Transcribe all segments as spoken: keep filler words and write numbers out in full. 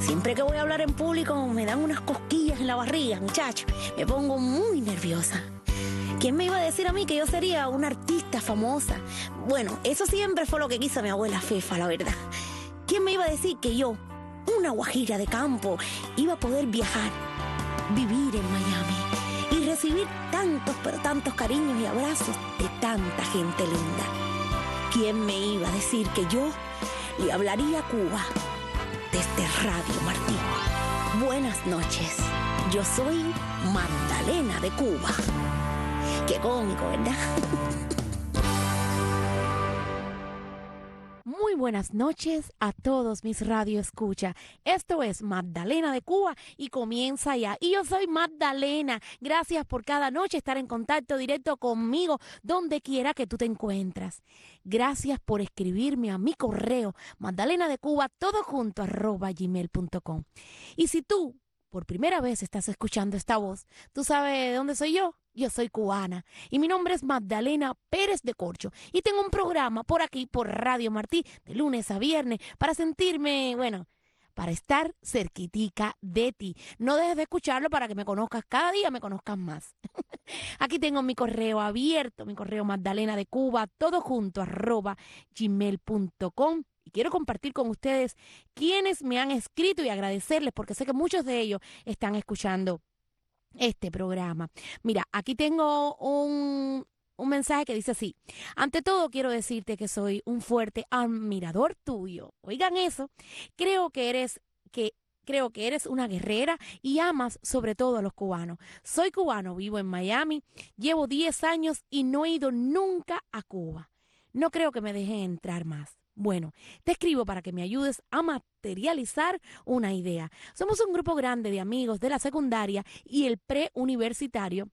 Siempre que voy a hablar en público me dan unas cosquillas en la barriga, muchacho. Me pongo muy nerviosa. ¿Quién me iba a decir a mí que yo sería una artista famosa? Bueno, eso siempre fue lo que quiso mi abuela Fefa, la verdad. ¿Quién me iba a decir que yo, una guajira de campo, iba a poder viajar, vivir en Miami y recibir tantos, pero tantos cariños y abrazos de tanta gente linda? ¿Quién me iba a decir que yo le hablaría a Cuba desde Radio Martí? Buenas noches, yo soy Magdalena de Cuba. Qué cómico, ¿verdad? Muy buenas noches a todos mis radio escucha. Esto es Magdalena de Cuba y comienza ya. Y yo soy Magdalena. Gracias por cada noche estar en contacto directo conmigo donde quiera que tú te encuentras. Gracias por escribirme a mi correo Magdalena de Cuba todo junto arroba gmail punto com. Y si tú por primera vez estás escuchando esta voz, ¿tú sabes de dónde soy yo? Yo soy cubana y mi nombre es Magdalena Pérez de Corcho y tengo un programa por aquí, por Radio Martí, de lunes a viernes, para sentirme, bueno, para estar cerquitica de ti. No dejes de escucharlo para que me conozcas cada día, me conozcas más. Aquí tengo mi correo abierto, mi correo Magdalena de Cuba, todo junto, arroba gmail punto com. Y quiero compartir con ustedes quienes me han escrito y agradecerles porque sé que muchos de ellos están escuchando este programa. Mira, aquí tengo un, un mensaje que dice así: ante todo quiero decirte que soy un fuerte admirador tuyo. Oigan eso, creo que eres que Creo que eres una guerrera y amas sobre todo a los cubanos. Soy cubano, vivo en Miami, llevo diez años y no he ido nunca a Cuba. No creo que me dejen entrar más. Bueno, te escribo para que me ayudes a materializar una idea. Somos un grupo grande de amigos de la secundaria y el preuniversitario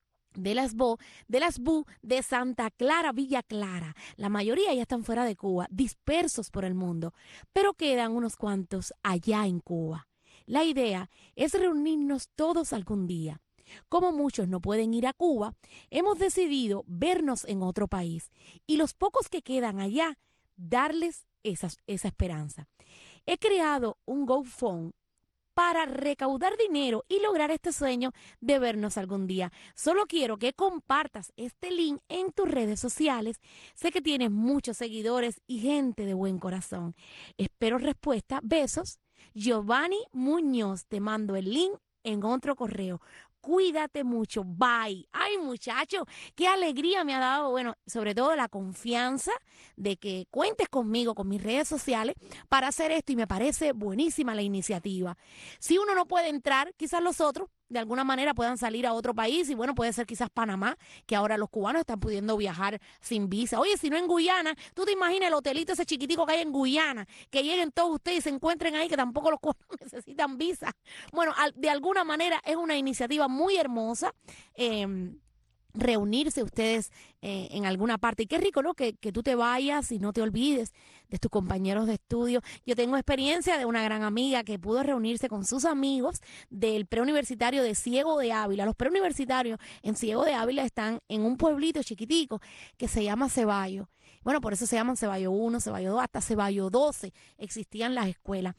de las B O, de las B U de Santa Clara, Villa Clara. La mayoría ya están fuera de Cuba, dispersos por el mundo, pero quedan unos cuantos allá en Cuba. La idea es reunirnos todos algún día. Como muchos no pueden ir a Cuba, hemos decidido vernos en otro país y los pocos que quedan allá, darles esa, esa esperanza. He creado un GoFundMe para recaudar dinero y lograr este sueño de vernos algún día. Solo quiero que compartas este link en tus redes sociales. Sé que tienes muchos seguidores y gente de buen corazón. Espero respuesta. Besos. Giovanni Muñoz, te mando el link en otro correo. Cuídate mucho, bye. Ay, muchacho, qué alegría me ha dado, bueno, sobre todo la confianza de que cuentes conmigo, con mis redes sociales, para hacer esto y me parece buenísima la iniciativa. Si uno no puede entrar, quizás los otros de alguna manera puedan salir a otro país y bueno, puede ser quizás Panamá, que ahora los cubanos están pudiendo viajar sin visa. Oye, si no en Guyana, tú te imaginas el hotelito ese chiquitico que hay en Guyana, que lleguen todos ustedes y se encuentren ahí, que tampoco los cubanos necesitan visa. Bueno, al, de alguna manera es una iniciativa muy hermosa. Eh, reunirse ustedes eh, en alguna parte. Y qué rico, ¿no? Que, que tú te vayas y no te olvides de tus compañeros de estudio. Yo tengo experiencia de una gran amiga que pudo reunirse con sus amigos del preuniversitario de Ciego de Ávila. Los preuniversitarios en Ciego de Ávila están en un pueblito chiquitico que se llama Ceballos. Bueno, por eso se llaman Ceballos uno, Ceballos dos, hasta Ceballos doce existían las escuelas.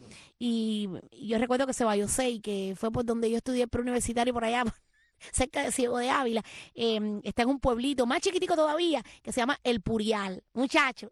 Y yo recuerdo que Ceballos seis, que fue por donde yo estudié el preuniversitario por allá, cerca de Ciego de Ávila, eh, está en un pueblito más chiquitico todavía que se llama El Purial. Muchachos,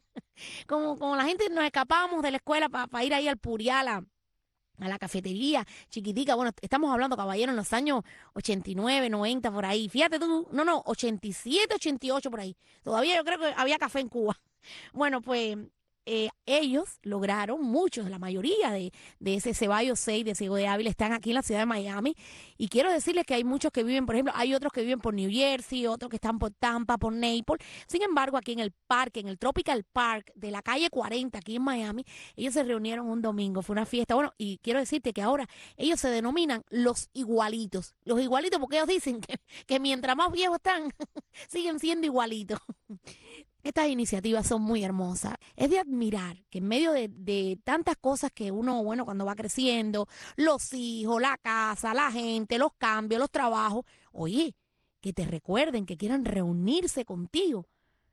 como, como la gente nos escapábamos de la escuela para pa ir ahí al Purial, a, a la cafetería chiquitica. Bueno, estamos hablando, caballero, en los años ochenta y nueve, noventa, por ahí. Fíjate tú, no, no, ochenta y siete, ochenta y ocho, por ahí. Todavía yo creo que había café en Cuba. Bueno, pues eh, ellos lograron, muchos, la mayoría de, de ese Ceballos seis de Ciego de Ávila están aquí en la ciudad de Miami. Y quiero decirles que hay muchos que viven, por ejemplo, hay otros que viven por New Jersey, otros que están por Tampa, por Naples. Sin embargo, aquí en el parque, en el Tropical Park de la calle cuarenta, aquí en Miami, ellos se reunieron un domingo, fue una fiesta. Bueno, y quiero decirte que ahora ellos se denominan los igualitos. Los igualitos porque ellos dicen que, que mientras más viejos están, siguen siendo igualitos. Estas iniciativas son muy hermosas. Es de admirar que en medio de, de tantas cosas que uno, bueno, cuando va creciendo, los hijos, la casa, la gente, los cambios, los trabajos, oye, que te recuerden, que quieran reunirse contigo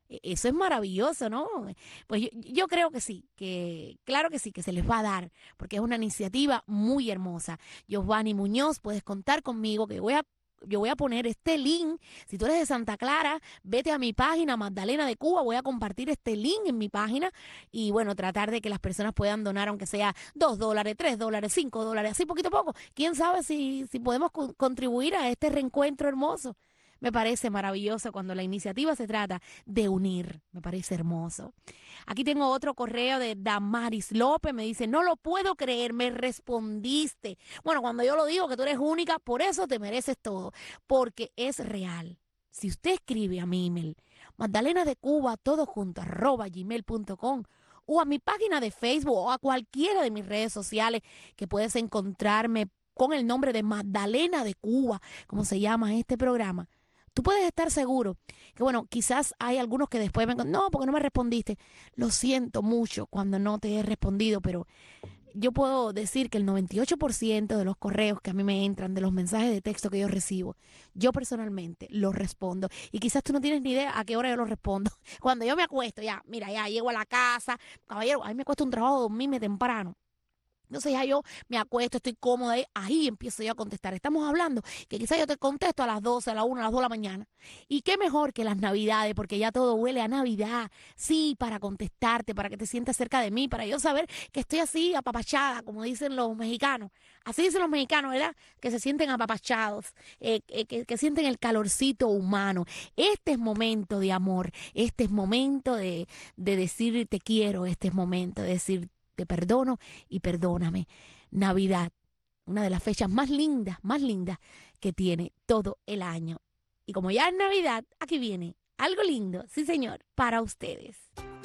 E- Eso es maravilloso, ¿no? Pues yo, yo creo que sí, que claro que sí, que se les va a dar, porque es una iniciativa muy hermosa. Giovanni Muñoz, puedes contar conmigo, que voy a, yo voy a poner este link. Si tú eres de Santa Clara, vete a mi página, Magdalena de Cuba, voy a compartir este link en mi página y bueno, tratar de que las personas puedan donar, aunque sea dos dólares, tres dólares, cinco dólares, así poquito a poco. ¿Quién sabe si, si podemos co- contribuir a este reencuentro hermoso? Me parece maravilloso cuando la iniciativa se trata de unir. Me parece hermoso. Aquí tengo otro correo de Damaris López. Me dice, no lo puedo creer, me respondiste. Bueno, cuando yo lo digo que tú eres única, por eso te mereces todo, porque es real. Si usted escribe a mi email, Magdalena de Cuba, todo junto, arroba gmail punto com, o a mi página de Facebook o a cualquiera de mis redes sociales que puedes encontrarme con el nombre de Magdalena de Cuba, como se llama este programa. Tú puedes estar seguro que, bueno, quizás hay algunos que después vengan, no, porque no me respondiste. Lo siento mucho cuando no te he respondido, pero yo puedo decir que el noventa y ocho por ciento de los correos que a mí me entran, de los mensajes de texto que yo recibo, yo personalmente los respondo. Y quizás tú no tienes ni idea a qué hora yo los respondo. Cuando yo me acuesto, ya, mira, ya llego a la casa, caballero, a mí me cuesta un trabajo dormirme temprano. Entonces ya yo me acuesto, estoy cómoda, y ahí empiezo yo a contestar. Estamos hablando que quizás yo te contesto a las doce, a la una, a las dos de la mañana. Y qué mejor que las navidades, porque ya todo huele a Navidad. Sí, para contestarte, para que te sientas cerca de mí, para yo saber que estoy así apapachada, como dicen los mexicanos. Así dicen los mexicanos, ¿verdad? Que se sienten apapachados, eh, eh, que, que sienten el calorcito humano. Este es momento de amor, este es momento de, de decir te quiero, este es momento de decir te perdono y perdóname. Navidad, una de las fechas más lindas, más lindas que tiene todo el año. Y como ya es Navidad, aquí viene algo lindo, sí señor, para ustedes.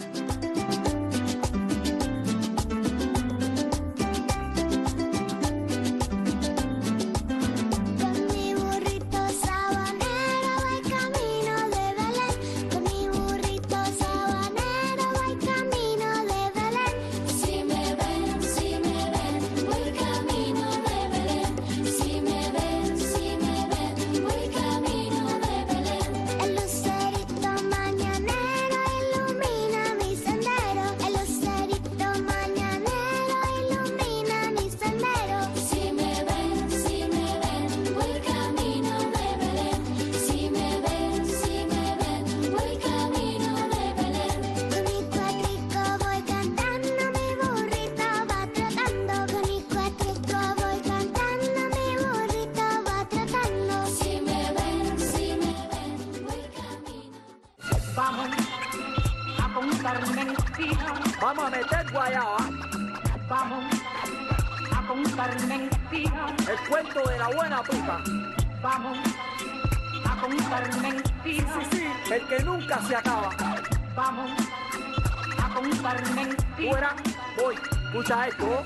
Con mi burrito sabanero voy camino de Belén. Con mi burrito sabanero voy camino de Belén. Si me ven, si me ven, voy camino de Belén. Si me ven, si me ven, voy camino de Belén. El lucerito mañanero ilumina mi sendero. El lucerito mañanero ilumina mi sendero. Si me ven, si me ven, voy camino de Belén. Si me ven, si me ven, voy camino de Belén. Con mi cuatrico voy cantando, mi burrito va trotando. Con mi cuatrico voy cantando, mi burrito va trotando. Si me ven, si me ven, voy camino. Vamos a contar mentiras, Vamos a meter guayaba, vamos a contar mentiras, el cuento de la buena pipa. vamos a contar Sí, mentiras, sí, el que nunca se acaba. vamos a contar mentiras. Fuera, voy. Escucha esto.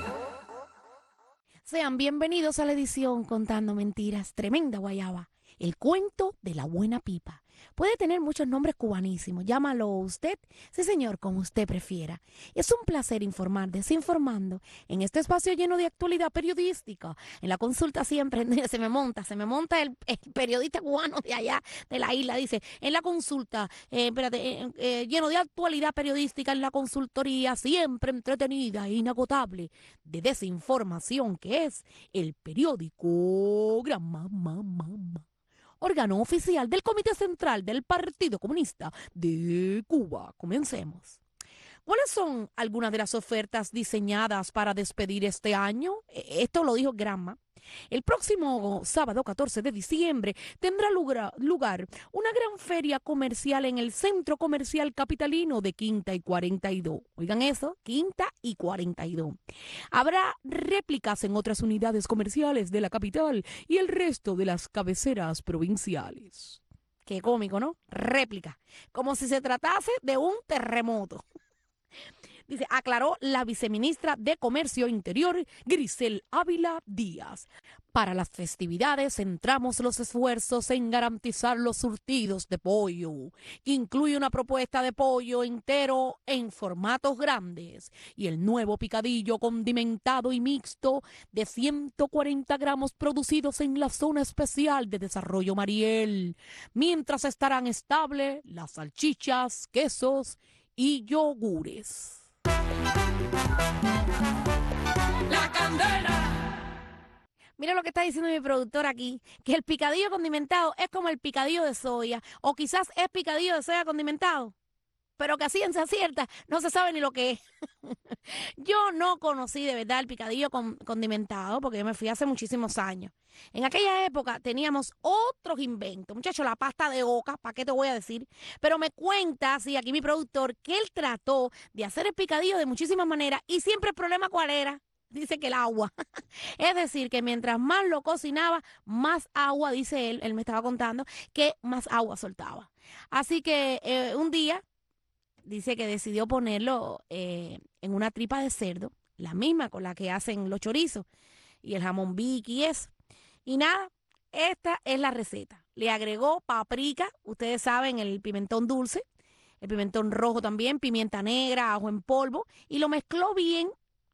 Sean bienvenidos a la edición Contando Mentiras, tremenda guayaba. El cuento de la buena pipa. Puede tener muchos nombres cubanísimos. Llámalo usted, sí señor, como usted prefiera. Es un placer informar, desinformando, en este espacio lleno de actualidad periodística. En la consulta siempre se me monta, se me monta el, el periodista cubano de allá, de la isla. Dice, en la consulta, eh, espérate, eh, eh, lleno de actualidad periodística, en la consultoría siempre entretenida e inagotable de desinformación, que es el periódico Gramma, Mamá, órgano oficial del Comité Central del Partido Comunista de Cuba. Comencemos. ¿Cuáles son algunas de las ofertas diseñadas para despedir este año? E- Esto lo dijo Gramma. El próximo sábado catorce de diciembre tendrá lugar, lugar una gran feria comercial en el Centro Comercial Capitalino de Quinta y cuarenta y dos. Oigan eso, Quinta y cuarenta y dos. Habrá réplicas en otras unidades comerciales de la capital y el resto de las cabeceras provinciales. Qué cómico, ¿no? Réplica. Como si se tratase de un terremoto. Dice, aclaró la viceministra de Comercio Interior, Grisel Ávila Díaz. Para las festividades centramos los esfuerzos en garantizar los surtidos de pollo, que incluye una propuesta de pollo entero en formatos grandes y el nuevo picadillo condimentado y mixto de ciento cuarenta gramos producidos en la zona especial de Desarrollo Mariel, mientras estarán estables las salchichas, quesos y yogures. La candela. Mira lo que está diciendo mi productor aquí, que el picadillo condimentado es como el picadillo de soya, o quizás es picadillo de soya condimentado, pero que a ciencia cierta no se sabe ni lo que es. Yo no conocí de verdad el picadillo con, condimentado, porque yo me fui hace muchísimos años. En aquella época teníamos otros inventos. Muchachos, la pasta de oca, ¿para qué te voy a decir? Pero me cuenta, sí, aquí mi productor, que él trató de hacer el picadillo de muchísimas maneras y siempre el problema ¿cuál era? Dice que el agua. Es decir, que mientras más lo cocinaba, más agua, dice él, él me estaba contando, que más agua soltaba. Así que eh, un día, dice que decidió ponerlo eh, en una tripa de cerdo, la misma con la que hacen los chorizos y el jamón bic y eso. Y nada, esta es la receta. Le agregó paprika, ustedes saben, el pimentón dulce, el pimentón rojo también, pimienta negra, ajo en polvo, y lo mezcló bien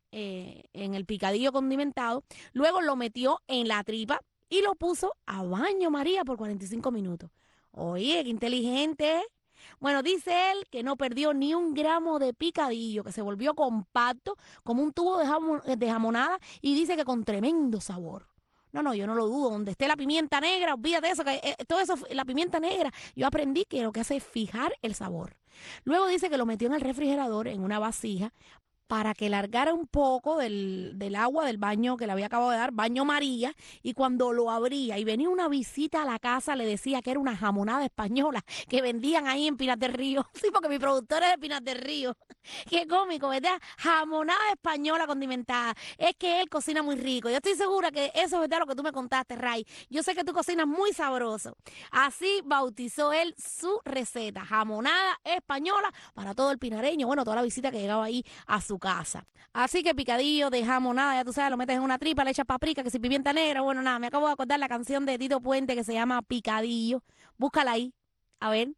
Eh, en el picadillo condimentado, luego lo metió en la tripa y lo puso a baño María por cuarenta y cinco minutos. Oye, qué inteligente. Bueno, dice él que no perdió ni un gramo de picadillo, que se volvió compacto como un tubo de, jamon, de jamonada, y dice que con tremendo sabor. No, no, yo no lo dudo. Donde esté la pimienta negra, olvídate de eso, que eh, todo eso, la pimienta negra, yo aprendí que lo que hace es fijar el sabor. Luego dice que lo metió en el refrigerador, en una vasija, para que largara un poco del, del agua del baño que le había acabado de dar, baño María, y cuando lo abría y venía una visita a la casa, le decía que era una jamonada española que vendían ahí en Pinar del Río. Sí, porque mi productor es de Pinar del Río. Qué cómico, ¿verdad? Jamonada española condimentada. Es que él cocina muy rico. Yo estoy segura que eso es verdad lo que tú me contaste, Ray. Yo sé que tú cocinas muy sabroso. Así bautizó él su receta, jamonada española para todo el pinareño, bueno, toda la visita que llegaba ahí a su casa. Así que picadillo de jamonada, ya tú sabes, lo metes en una tripa, le echas paprika, que si pimienta negra, bueno, nada, me acabo de acordar la canción de Tito Puente que se llama Picadillo. Búscala ahí, a ver,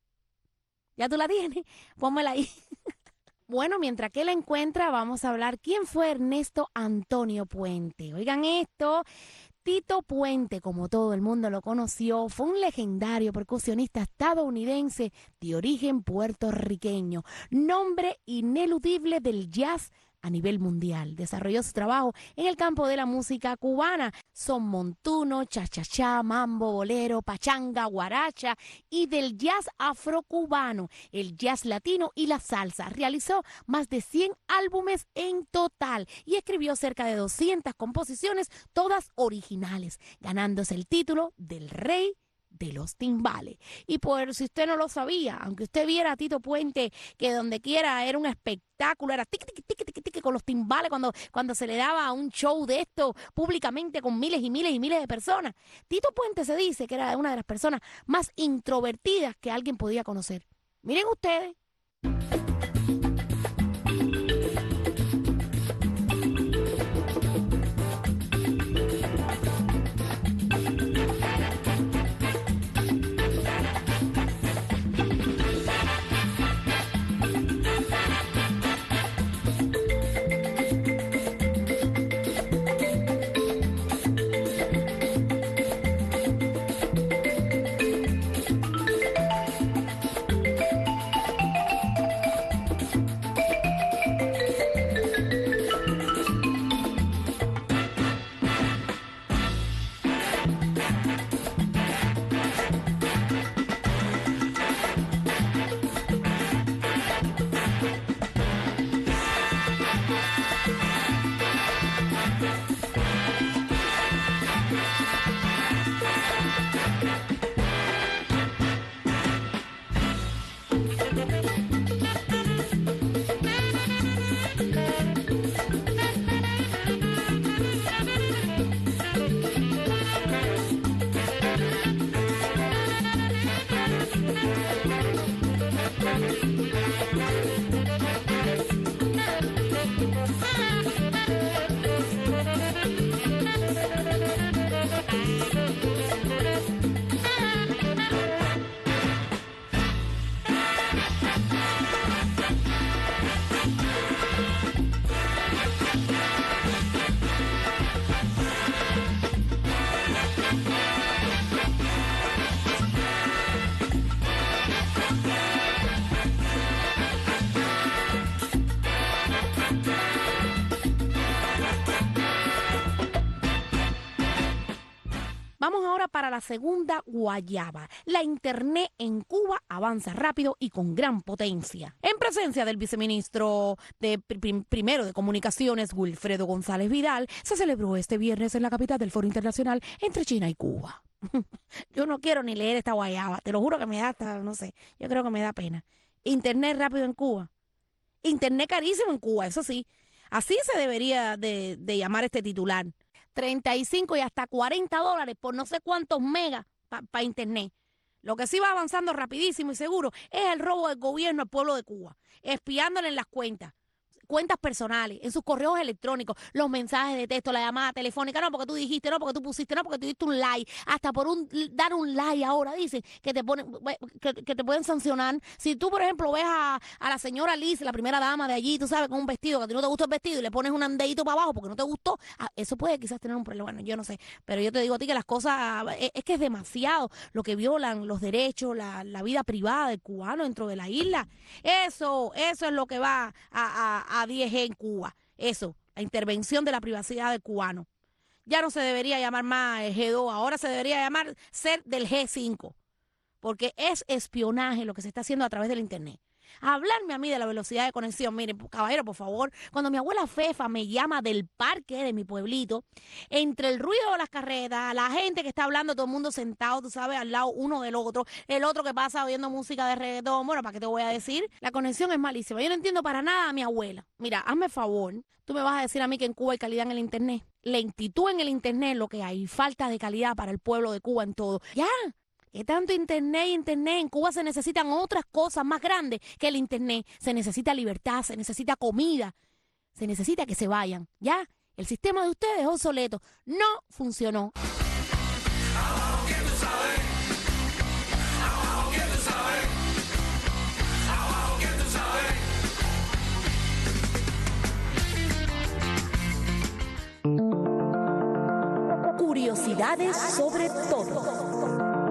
¿ya tú la tienes? Pónmela ahí. Bueno, mientras que la encuentra, vamos a hablar quién fue Ernesto Antonio Puente. Oigan esto. Tito Puente, como todo el mundo lo conoció, fue un legendario percusionista estadounidense de origen puertorriqueño, nombre ineludible del jazz a nivel mundial. Desarrolló su trabajo en el campo de la música cubana, son montuno, cha-cha-cha, mambo, bolero, pachanga, guaracha, y del jazz afrocubano, el jazz latino y la salsa. Realizó más de cien álbumes en total y escribió cerca de doscientas composiciones, todas originales, ganándose el título del Rey de los timbales. Y por si usted no lo sabía, aunque usted viera a Tito Puente, que donde quiera era un espectáculo, era tic, tic, tic, tic, tic, con los timbales cuando, cuando se le daba un show de esto públicamente con miles y miles y miles de personas. Tito Puente se dice que era una de las personas más introvertidas que alguien podía conocer. Miren ustedes. Vamos ahora para la segunda guayaba. La internet en Cuba avanza rápido y con gran potencia. En presencia del viceministro de prim primero de Comunicaciones, Wilfredo González Vidal, se celebró este viernes en la capital del Foro Internacional entre China y Cuba. Yo no quiero ni leer esta guayaba, te lo juro que me da hasta, no sé, yo creo que me da pena. Internet rápido en Cuba. Internet carísimo en Cuba, eso sí. Así se debería de, de llamar este titular. treinta y cinco y hasta cuarenta dólares por no sé cuántos megas para pa internet. Lo que sí va avanzando rapidísimo y seguro es el robo del gobierno al pueblo de Cuba, espiándole en las cuentas, cuentas personales, en sus correos electrónicos, los mensajes de texto, la llamada telefónica, no porque tú dijiste, no porque tú pusiste, no porque tú diste un like, hasta por un dar un like ahora dicen que te ponen, que, que te pueden sancionar. Si tú, por ejemplo, ves a, a la señora Liz, la primera dama de allí, tú sabes, con un vestido, que a ti no te gustó el vestido y le pones un dedito para abajo porque no te gustó, ah, eso puede quizás tener un problema, bueno, yo no sé, pero yo te digo a ti que las cosas, es, es que es demasiado lo que violan los derechos, la, la vida privada del cubano dentro de la isla. Eso, eso es lo que va a, a a diez G en Cuba. Eso, la intervención de la privacidad del cubano. Ya no se debería llamar más el G dos, ahora se debería llamar ser del G cinco, porque es espionaje lo que se está haciendo a través del internet. Hablarme a mí de la velocidad de conexión. Miren, caballero, por favor, cuando mi abuela Fefa me llama del parque de mi pueblito, entre el ruido de las carretas, la gente que está hablando, todo el mundo sentado, tú sabes, al lado uno del otro, el otro que pasa oyendo música de reggaetón, bueno, ¿para qué te voy a decir? La conexión es malísima. Yo no entiendo para nada a mi abuela. Mira, hazme favor, tú me vas a decir a mí que en Cuba hay calidad en el internet. Lentitud en el internet, lo que hay, falta de calidad para el pueblo de Cuba en todo. Ya. ¿Qué tanto internet y internet? En Cuba se necesitan otras cosas más grandes que el internet. Se necesita libertad, se necesita comida, se necesita que se vayan. Ya, el sistema de ustedes es obsoleto. No funcionó. Curiosidades sobre todo.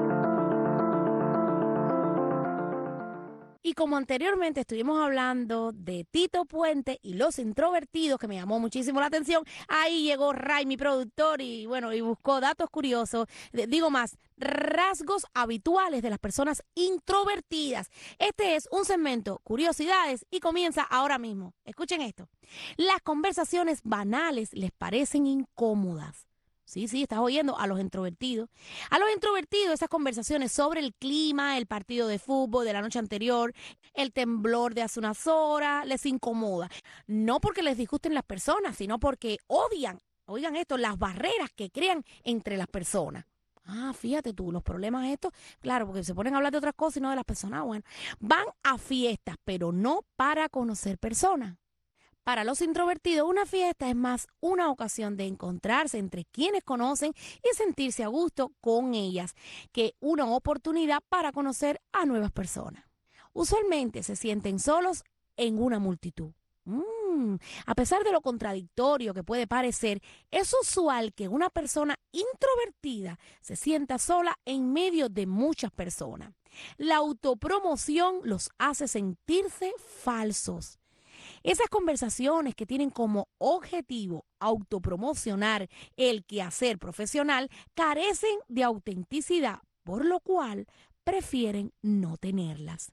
Y como anteriormente estuvimos hablando de Tito Puente y los introvertidos, que me llamó muchísimo la atención, ahí llegó Ray, mi productor, y bueno, y buscó datos curiosos, digo más, rasgos habituales de las personas introvertidas. Este es un segmento, curiosidades, y comienza ahora mismo. Escuchen esto. Las conversaciones banales les parecen incómodas. Sí, sí, estás oyendo a los introvertidos. A los introvertidos esas conversaciones sobre el clima, el partido de fútbol de la noche anterior, el temblor de hace unas horas, les incomoda. No porque les disgusten las personas, sino porque odian, oigan esto, las barreras que crean entre las personas. Ah, fíjate tú, los problemas estos, claro, porque se ponen a hablar de otras cosas y no de las personas. Bueno, van a fiestas, pero no para conocer personas. Para los introvertidos, una fiesta es más una ocasión de encontrarse entre quienes conocen y sentirse a gusto con ellas que una oportunidad para conocer a nuevas personas. Usualmente se sienten solos en una multitud. Mm, a pesar de lo contradictorio que puede parecer, es usual que una persona introvertida se sienta sola en medio de muchas personas. La autopromoción los hace sentirse falsos. Esas conversaciones que tienen como objetivo autopromocionar el quehacer profesional carecen de autenticidad, por lo cual prefieren no tenerlas.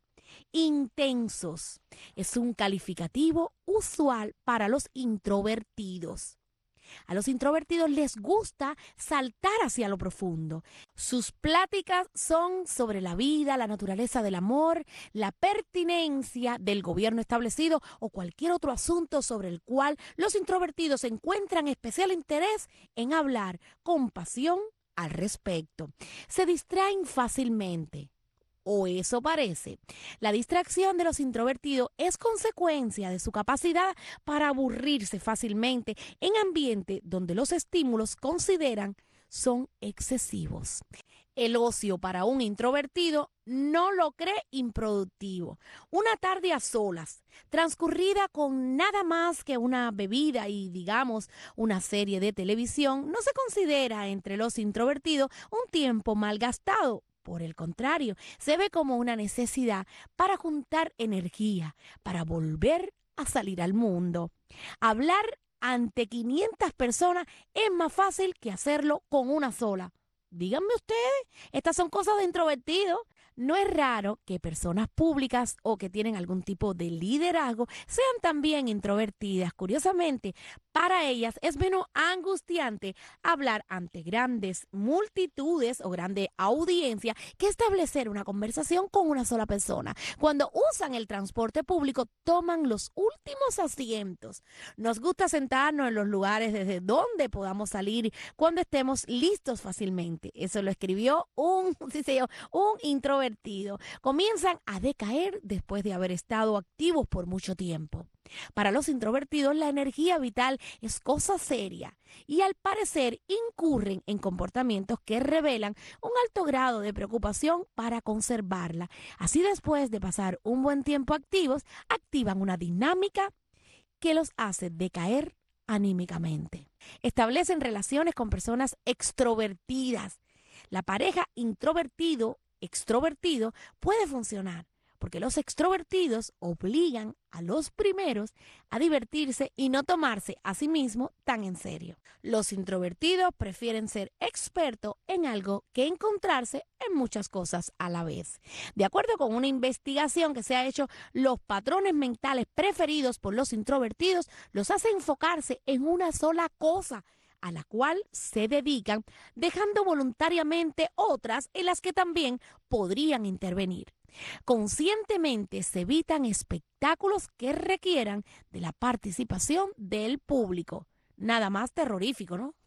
Intensos es un calificativo usual para los introvertidos. A los introvertidos les gusta saltar hacia lo profundo. Sus pláticas son sobre la vida, la naturaleza del amor, la pertinencia del gobierno establecido o cualquier otro asunto sobre el cual los introvertidos encuentran especial interés en hablar con pasión al respecto. Se distraen fácilmente. O eso parece. La distracción de los introvertidos es consecuencia de su capacidad para aburrirse fácilmente en ambientes donde los estímulos consideran son excesivos. El ocio para un introvertido no lo cree improductivo. Una tarde a solas, transcurrida con nada más que una bebida y, digamos, una serie de televisión, no se considera entre los introvertidos un tiempo mal gastado. Por el contrario, se ve como una necesidad para juntar energía, para volver a salir al mundo. Hablar ante quinientas personas es más fácil que hacerlo con una sola. Díganme ustedes, estas son cosas de introvertidos. No es raro que personas públicas o que tienen algún tipo de liderazgo sean también introvertidas. Curiosamente, para ellas es menos angustiante hablar ante grandes multitudes o grande audiencia que establecer una conversación con una sola persona. Cuando usan el transporte público, toman los últimos asientos. Nos gusta sentarnos en los lugares desde donde podamos salir cuando estemos listos fácilmente. Eso lo escribió un, sí, sí, un introvertido. Comienzan a decaer después de haber estado activos por mucho tiempo. Para los introvertidos, la energía vital es cosa seria y al parecer incurren en comportamientos que revelan un alto grado de preocupación para conservarla. Así, después de pasar un buen tiempo activos, activan una dinámica que los hace decaer anímicamente. Establecen relaciones con personas extrovertidas. La pareja introvertido extrovertido puede funcionar porque los extrovertidos obligan a los primeros a divertirse y no tomarse a sí mismos tan en serio. Los introvertidos prefieren ser expertos en algo que encontrarse en muchas cosas a la vez. De acuerdo con una investigación que se ha hecho, los patrones mentales preferidos por los introvertidos los hace enfocarse en una sola cosa a la cual se dedican, dejando voluntariamente otras en las que también podrían intervenir. Conscientemente se evitan espectáculos que requieran de la participación del público. Nada más terrorífico, ¿no?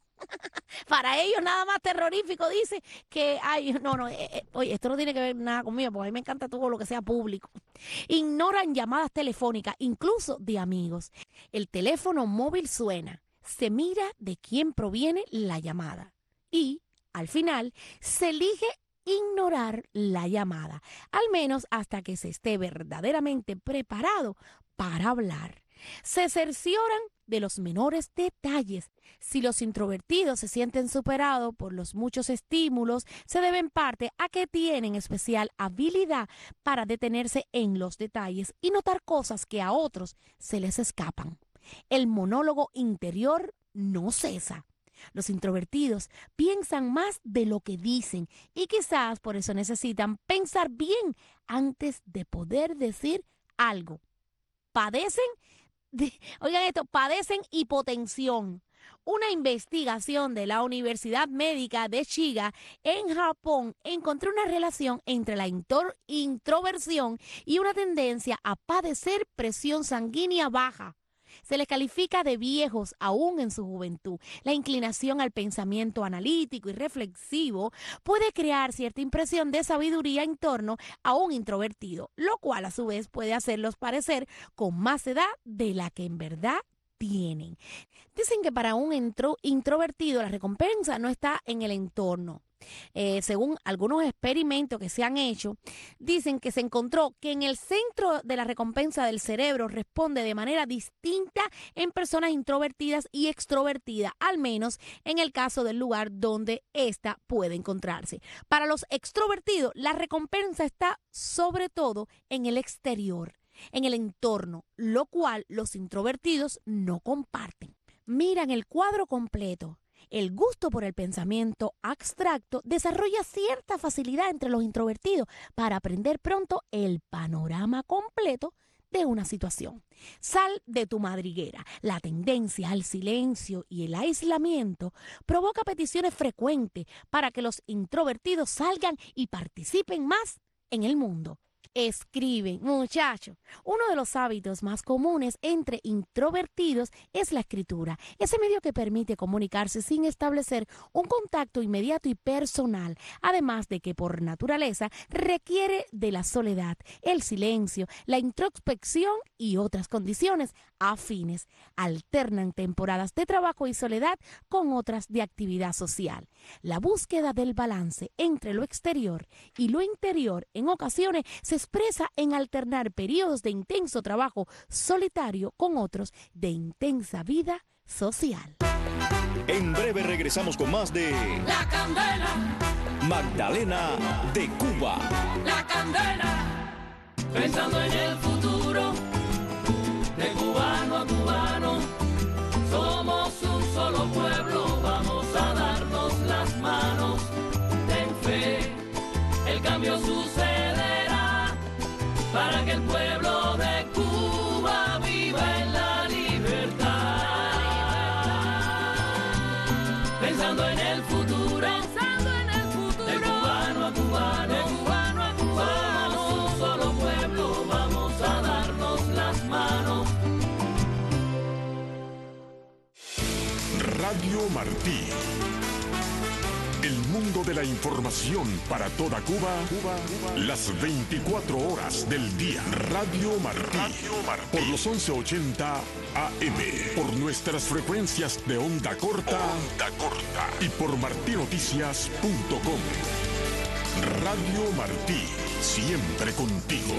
Para ellos nada más terrorífico, dice que, ay, no, no, eh, eh, oye, esto no tiene que ver nada conmigo, porque a mí me encanta todo lo que sea público. Ignoran llamadas telefónicas, incluso de amigos. El teléfono móvil suena. Se mira de quién proviene la llamada y, al final, se elige ignorar la llamada, al menos hasta que se esté verdaderamente preparado para hablar. Se cercioran de los menores detalles. Si los introvertidos se sienten superados por los muchos estímulos, se debe en parte a que tienen especial habilidad para detenerse en los detalles y notar cosas que a otros se les escapan. El monólogo interior no cesa. Los introvertidos piensan más de lo que dicen y quizás por eso necesitan pensar bien antes de poder decir algo. Padecen, de, oigan esto, padecen hipotensión. Una investigación de la Universidad Médica de Shiga en Japón encontró una relación entre la intro, introversión y una tendencia a padecer presión sanguínea baja. Se les califica de viejos aún en su juventud. La inclinación al pensamiento analítico y reflexivo puede crear cierta impresión de sabiduría en torno a un introvertido, lo cual a su vez puede hacerlos parecer con más edad de la que en verdad tienen. Dicen que para un intro, introvertido la recompensa no está en el entorno. Eh, según algunos experimentos que se han hecho, dicen que se encontró que en el centro de la recompensa del cerebro responde de manera distinta en personas introvertidas y extrovertidas, al menos en el caso del lugar donde ésta puede encontrarse. Para los extrovertidos, la recompensa está sobre todo en el exterior, en el entorno, lo cual los introvertidos no comparten. Miran el cuadro completo. El gusto por el pensamiento abstracto desarrolla cierta facilidad entre los introvertidos para aprender pronto el panorama completo de una situación. Sal de tu madriguera. La tendencia al silencio y el aislamiento provoca peticiones frecuentes para que los introvertidos salgan y participen más en el mundo. Escriben, muchachos. Uno de los hábitos más comunes entre introvertidos es la escritura, ese medio que permite comunicarse sin establecer un contacto inmediato y personal, además de que por naturaleza requiere de la soledad, el silencio, la introspección y otras condiciones afines. Alternan temporadas de trabajo y soledad con otras de actividad social. La búsqueda del balance entre lo exterior y lo interior en ocasiones se expresa en alternar periodos de intenso trabajo solitario con otros de intensa vida social. En breve regresamos con más de La Candela, Magdalena de Cuba. La Candela, pensando en el futuro, de cubano a cubano, somos un solo pueblo, vamos a darnos las manos Radio Martí. El mundo de la información para toda Cuba, Cuba, Cuba, las veinticuatro horas del día. Radio Martí. Radio Martí. Por los once ochenta A M. Por nuestras frecuencias de onda corta. Onda corta. Y por martinoticias punto com. Radio Martí. Siempre contigo.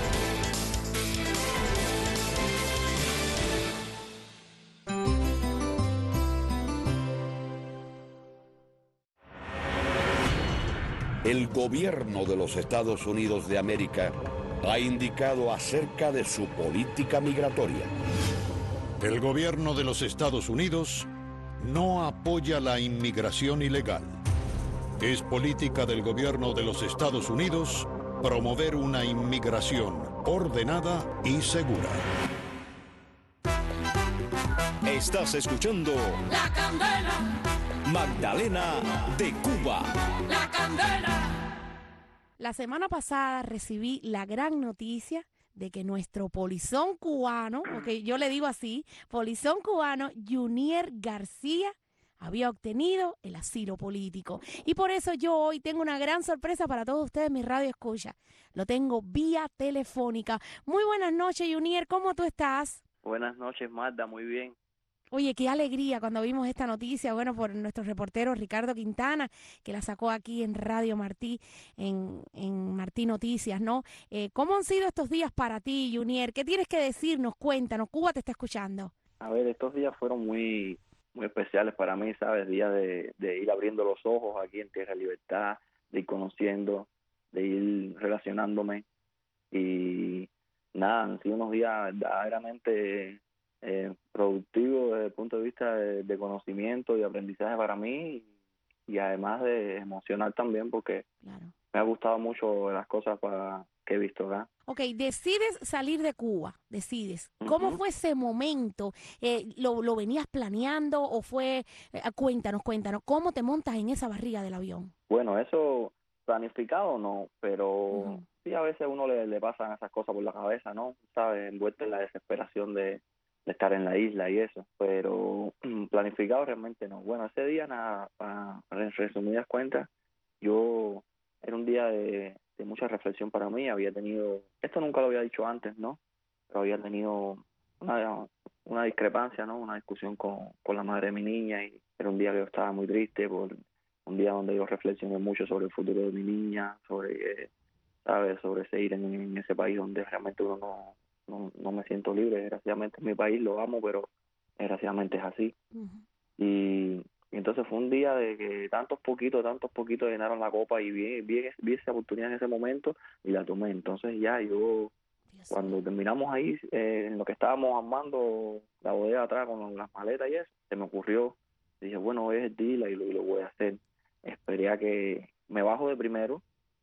El gobierno de los Estados Unidos de América ha indicado acerca de su política migratoria. El gobierno de los Estados Unidos no apoya la inmigración ilegal. Es política del gobierno de los Estados Unidos promover una inmigración ordenada y segura. Estás escuchando La Candela, Magdalena de Cuba. la Candela. La semana pasada recibí la gran noticia de que nuestro polizón cubano, ok, yo le digo así, polizón cubano, Junier García, había obtenido el asilo político. Y por eso yo hoy tengo una gran sorpresa para todos ustedes, mi radio escucha. Lo tengo vía telefónica. Muy buenas noches, Junier, ¿cómo tú estás? Buenas noches, Magda, muy bien. Oye, qué alegría cuando vimos esta noticia, bueno, por nuestro reportero Ricardo Quintana, que la sacó aquí en Radio Martí, en, en Martí Noticias, ¿no? Eh, ¿Cómo han sido estos días para ti, Junier? ¿Qué tienes que decirnos? Cuéntanos, Cuba te está escuchando. A ver, estos días fueron muy muy especiales para mí, ¿sabes? Días de, de ir abriendo los ojos aquí en Tierra Libertad, de ir conociendo, de ir relacionándome. Y nada, han sido unos días verdaderamente eh, productivos desde el punto de vista de, de conocimiento y aprendizaje para mí, y, y además de emocional también, porque claro, me ha gustado mucho las cosas para, que he visto acá. Ok, decides salir de Cuba, decides. ¿Cómo Ujú. fue ese momento? Eh, ¿lo, ¿Lo venías planeando o fue, eh, cuéntanos, cuéntanos, ¿cómo te montas en esa barriga del avión? Bueno, eso planificado no, pero Ujú. sí, a veces a uno le, le pasan esas cosas por la cabeza, ¿no? ¿Sabes? Envuelto en la desesperación de, de estar en la isla y eso, pero mm, planificado realmente no. Bueno, ese día, nada, para, en resumidas cuentas, yo, era un día de, de mucha reflexión para mí. Había tenido, esto nunca lo había dicho antes, ¿no? Pero había tenido una, una discrepancia, ¿no? Una discusión con, con la madre de mi niña, y era un día que yo estaba muy triste, por un día donde yo reflexioné mucho sobre el futuro de mi niña, sobre, eh, ¿sabes? Sobre seguir en, en ese país donde realmente uno no, no, no me siento libre. Desgraciadamente es mi país, lo amo, pero desgraciadamente es así. Ujú. Y, y entonces fue un día de que tantos poquitos, tantos poquitos llenaron la copa, y vi, vi, vi esa oportunidad en ese momento y la tomé. Entonces ya yo, Dios cuando mío. terminamos ahí, eh, en lo que estábamos armando la bodega atrás con las maletas y eso, se me ocurrió, dije, bueno, es el día y lo, y lo voy a hacer. Esperé a que me bajo de primero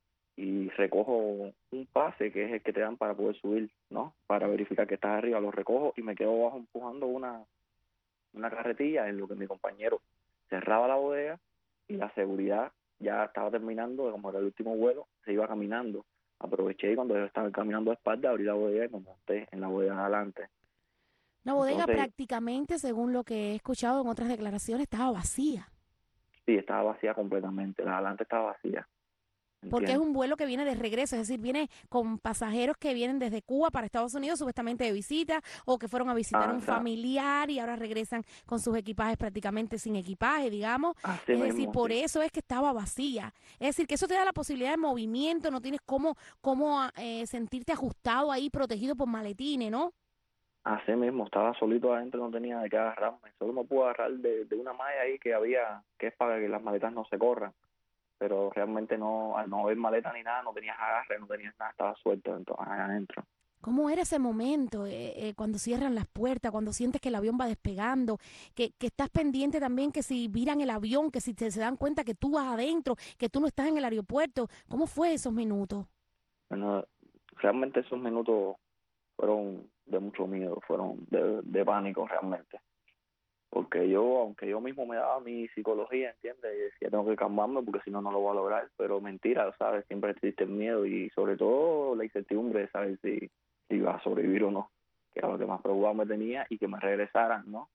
y recojo un pase, que es el que te dan para poder subir, ¿no? Para verificar que estás arriba, lo recojo y me quedo abajo empujando una, una carretilla, en lo que mi compañero cerraba la bodega y la seguridad ya estaba terminando, como era el último vuelo, se iba caminando. Aproveché, y cuando yo estaba caminando de espalda, abrí la bodega y me monté en la bodega de adelante. La bodega Entonces, prácticamente, según lo que he escuchado en otras declaraciones, estaba vacía. sí, estaba vacía completamente, la de adelante estaba vacía. Porque es ¿entiendes? un vuelo que viene de regreso, es decir, viene con pasajeros que vienen desde Cuba para Estados Unidos supuestamente de visita, o que fueron a visitar Ah, a un está. familiar y ahora regresan con sus equipajes prácticamente sin equipaje, digamos. Así Es decir, mismo, por sí. eso es que estaba vacía. Es decir, que eso te da la posibilidad de movimiento, no tienes cómo, cómo eh, sentirte ajustado ahí, protegido por maletines, ¿no? Así mismo, estaba solito adentro, no tenía de qué agarrarme. Solo me pude agarrar de, de una malla ahí que había, que es para que las maletas no se corran. Pero realmente no, al no haber maleta ni nada, no tenías agarre, no tenías nada, estaba suelto entonces, adentro. ¿Cómo era ese momento eh, eh, cuando cierran las puertas, cuando sientes que el avión va despegando, que, que estás pendiente también que si viran el avión, que si te, se dan cuenta que tú vas adentro, que tú no estás en el aeropuerto? ¿Cómo fue esos minutos? Bueno, realmente esos minutos fueron de mucho miedo, fueron de, de pánico realmente. Porque yo, aunque yo mismo me daba mi psicología, ¿entiendes? Y decía, tengo que calmarme porque si no, no lo voy a lograr. Pero mentira, ¿sabes? Siempre existe el miedo y sobre todo la incertidumbre de saber si, si iba a sobrevivir o no, que era lo que más preocupado me tenía, y que me regresaran, ¿no?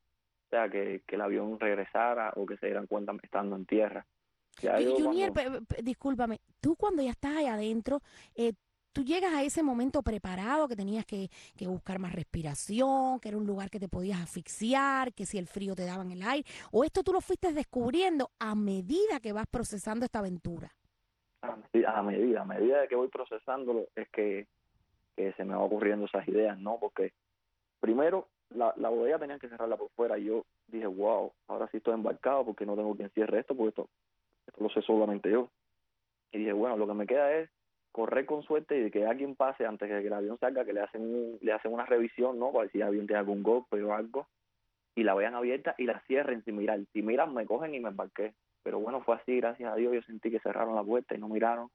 o sea, que, que el avión regresara o que se dieran cuenta estando en tierra. Ya Ju- yo Junior, cuando, pe- pe- discúlpame, tú cuando ya estás ahí adentro, eh, tú llegas a ese momento preparado que tenías que, que buscar más respiración, que era un lugar que te podías asfixiar, que si el frío te daba en el aire, o esto tú lo fuiste descubriendo a medida que vas procesando esta aventura. a, medida, a medida a medida de que voy procesándolo, es que, que se me va ocurriendo esas ideas, ¿no? Porque primero, la, la bodega tenían que cerrarla por fuera, y yo dije, wow, ahora sí estoy embarcado porque no tengo quien cierre esto, porque esto, esto lo sé solamente yo. Y dije, bueno, lo que me queda es correr con suerte y de que alguien pase antes de que el avión salga, que le hacen un- le hacen una revisión, ¿no? Para ver si el avión tiene algún golpe o algo, y la vean abierta y la cierren sin mirar. Si miran, me cogen y me embarqué. Pero bueno, fue así, gracias a Dios. Yo sentí que cerraron la puerta y no miraron.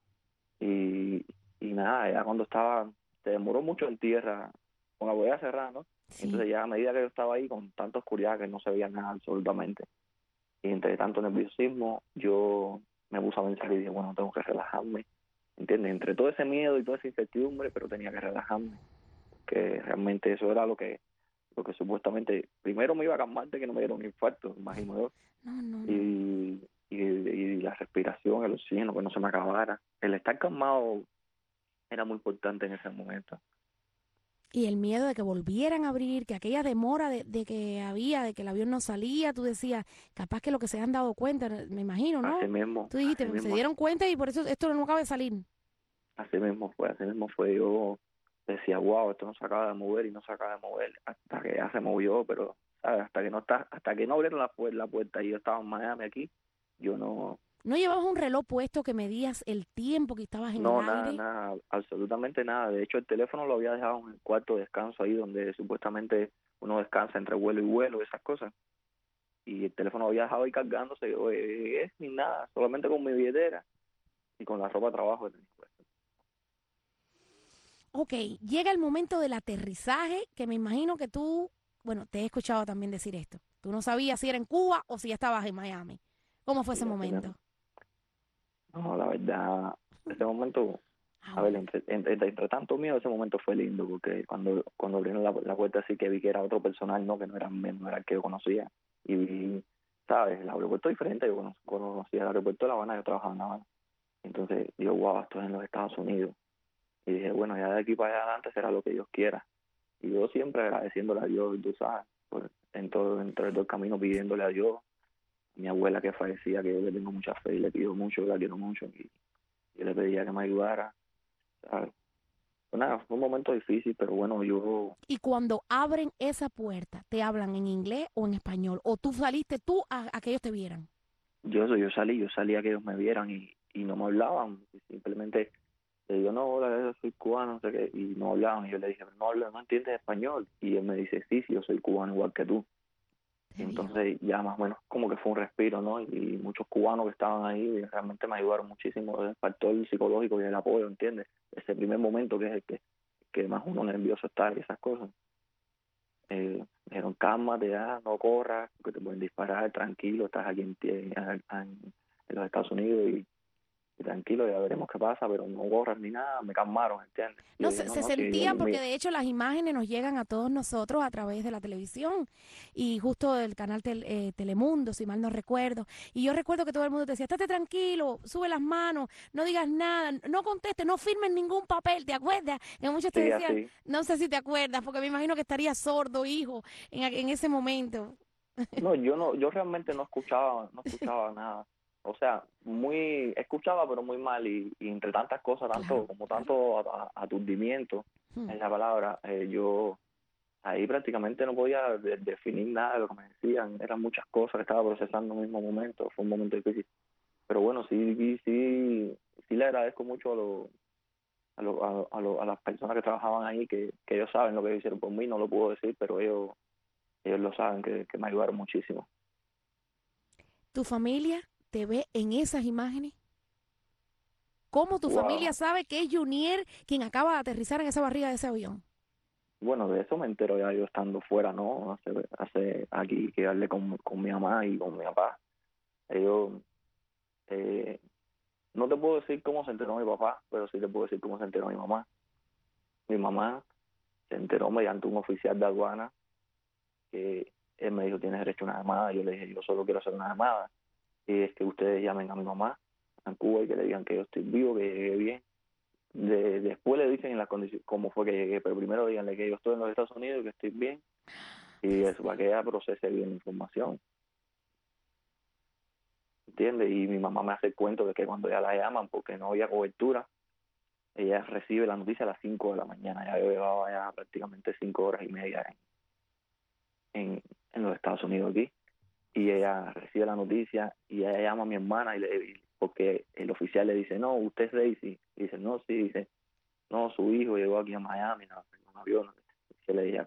Y, y nada, ya cuando estaba, se demoró mucho en tierra, con la bodega cerrada, ¿no? Sí. Entonces ya a medida que yo estaba ahí, con tanta oscuridad que no se veía nada absolutamente, y entre tanto nerviosismo, yo me puse a pensar y dije, bueno, tengo que relajarme, ¿entiendes? Entre todo ese miedo y toda esa incertidumbre, pero tenía que relajarme, que realmente eso era lo que lo que supuestamente primero me iba a calmar de que no me diera un infarto, imagino yo, No, no, no. y, y, y la respiración, el oxígeno, que no se me acabara. El estar calmado era muy importante en ese momento. Y el miedo de que volvieran a abrir, que aquella demora de, de que había, de que el avión no salía, tú decías, capaz que lo que se han dado cuenta, me imagino, ¿no? Así mismo, Tú dijiste, así se mismo, dieron cuenta y por eso esto no acaba de salir. así mismo fue, así mismo fue. Yo decía, wow, esto no se acaba de mover y no se acaba de mover, hasta que ya se movió, pero ¿sabes? hasta que no está, hasta que no abrieron la, pu- la puerta y yo estaba en Miami aquí, yo no, ¿No llevabas un reloj puesto que medías el tiempo que estabas en no, el nada, aire? nada, absolutamente nada. De hecho, el teléfono lo había dejado en el cuarto de descanso ahí donde supuestamente uno descansa entre vuelo y vuelo, esas cosas. Y el teléfono lo había dejado ahí cargándose, yo, eh, eh, ni nada, solamente con mi billetera y con la ropa de trabajo que tenía puesta. Ok, llega el momento del aterrizaje, que me imagino que tú, bueno, te he escuchado también decir esto. Tú no sabías si era en Cuba o si ya estabas en Miami. ¿Cómo fue Sí, ese así momento? mismo. No, la verdad, ese momento, Ah, a ver, bueno. entre, entre, entre tanto miedo, ese momento fue lindo, porque cuando cuando abrieron la, la puerta así que vi que era otro personal, no, que no era, no era el que yo conocía, y vi, ¿sabes? El aeropuerto diferente, yo cono- conocía el aeropuerto de La Habana, yo trabajaba en La Habana. Entonces, digo, wow, esto es en los Estados Unidos. Y dije, bueno, ya de aquí para allá adelante será lo que Dios quiera. Y yo siempre agradeciéndole a Dios, tú sabes, por, en todo, en todo el camino pidiéndole a Dios, a mi abuela que fallecía, que yo le tengo mucha fe y le pido mucho, la quiero mucho, y yo le pedía que me ayudara, ¿sabes? Pues nada, fue un momento difícil, pero bueno, yo, Y cuando abren esa puerta, ¿te hablan en inglés o en español? ¿O tú saliste tú a, a que ellos te vieran? yo, yo salí, yo salí a que ellos me vieran y, y no me hablaban, y simplemente le digo, no, hola, yo soy cubano, no sé qué, y no hablaban, y yo le dije, no hablo, no entiendes español, y él me dice, sí, sí, yo soy cubano igual que tú. Te vio. Entonces ya más o menos como que fue un respiro, ¿no? Y muchos cubanos que estaban ahí realmente me ayudaron muchísimo, el factor psicológico y el apoyo, ¿entiendes? Ese primer momento que es el que, que más uno nervioso está y esas cosas. Eh, me dijeron, cálmate ya, no corras, que te pueden disparar, tranquilo, estás aquí en, en, en- en los Estados Unidos y, y tranquilo, ya veremos qué pasa, pero no corras ni nada, me calmaron, ¿entiendes? Y No, yo dije, se, no, se no, sí, yo, sentían porque mira, de hecho las imágenes nos llegan a todos nosotros a través de la televisión y justo del canal tel- eh, Telemundo, si mal no recuerdo. Y yo recuerdo que todo el mundo te decía, estate tranquilo, sube las manos, no digas nada, no contestes, no firmes ningún papel, ¿te acuerdas? Que muchos te sí, decían, así. no sé si te acuerdas, porque me imagino que estarías sordo, hijo, en, a- en ese momento. No, yo no, yo realmente no escuchaba, no escuchaba nada. O sea, muy, escuchaba pero muy mal y, y entre tantas cosas, tanto Claro, como claro. tanto a- a- aturdimiento Hmm. en la palabra, eh, yo ahí prácticamente no podía de- definir nada de lo que me decían. Eran muchas cosas que estaba procesando en el mismo momento. Fue un momento difícil. Pero bueno, sí, sí, sí, sí le agradezco mucho a, lo, a, lo, a, a, lo- a las personas que trabajaban ahí, que, que ellos saben lo que hicieron por mí. No lo puedo decir, pero ellos, ellos lo saben, que, que me ayudaron muchísimo. ¿Tu familia te ve en esas imágenes? ¿Cómo tu familia Wow. sabe que es Junier quien acaba de aterrizar en esa barriga de ese avión? Bueno, de eso me entero ya yo estando fuera, ¿no? Hace, hace aquí que hablé con, con mi mamá y con mi papá. Ellos, eh, no te puedo decir cómo se enteró mi papá, pero sí te puedo decir cómo se enteró mi mamá. Mi mamá se enteró mediante un oficial de aduana que él me dijo, tienes derecho a una llamada. Yo le dije, yo solo quiero hacer una llamada. Y es que ustedes llamen a mi mamá en Cuba y que le digan que yo estoy vivo, que llegué bien. De, después le dicen en las condiciones cómo fue que llegué, pero primero díganle que yo estoy en los Estados Unidos, que estoy bien, y eso, para que ella procese bien la información. ¿Entiendes? Y mi mamá me hace el cuento de que cuando ya la llaman, porque no había cobertura, ella recibe la noticia a las cinco de la mañana. Ya yo llevaba ya prácticamente cinco horas y media en, en, en los Estados Unidos aquí. Y ella recibe la noticia y ella llama a mi hermana y le porque el oficial le dice, no, usted es Daisy. Y dice, no, sí, dice, no, su hijo llegó aquí a Miami, no, en un avión. Se le dice,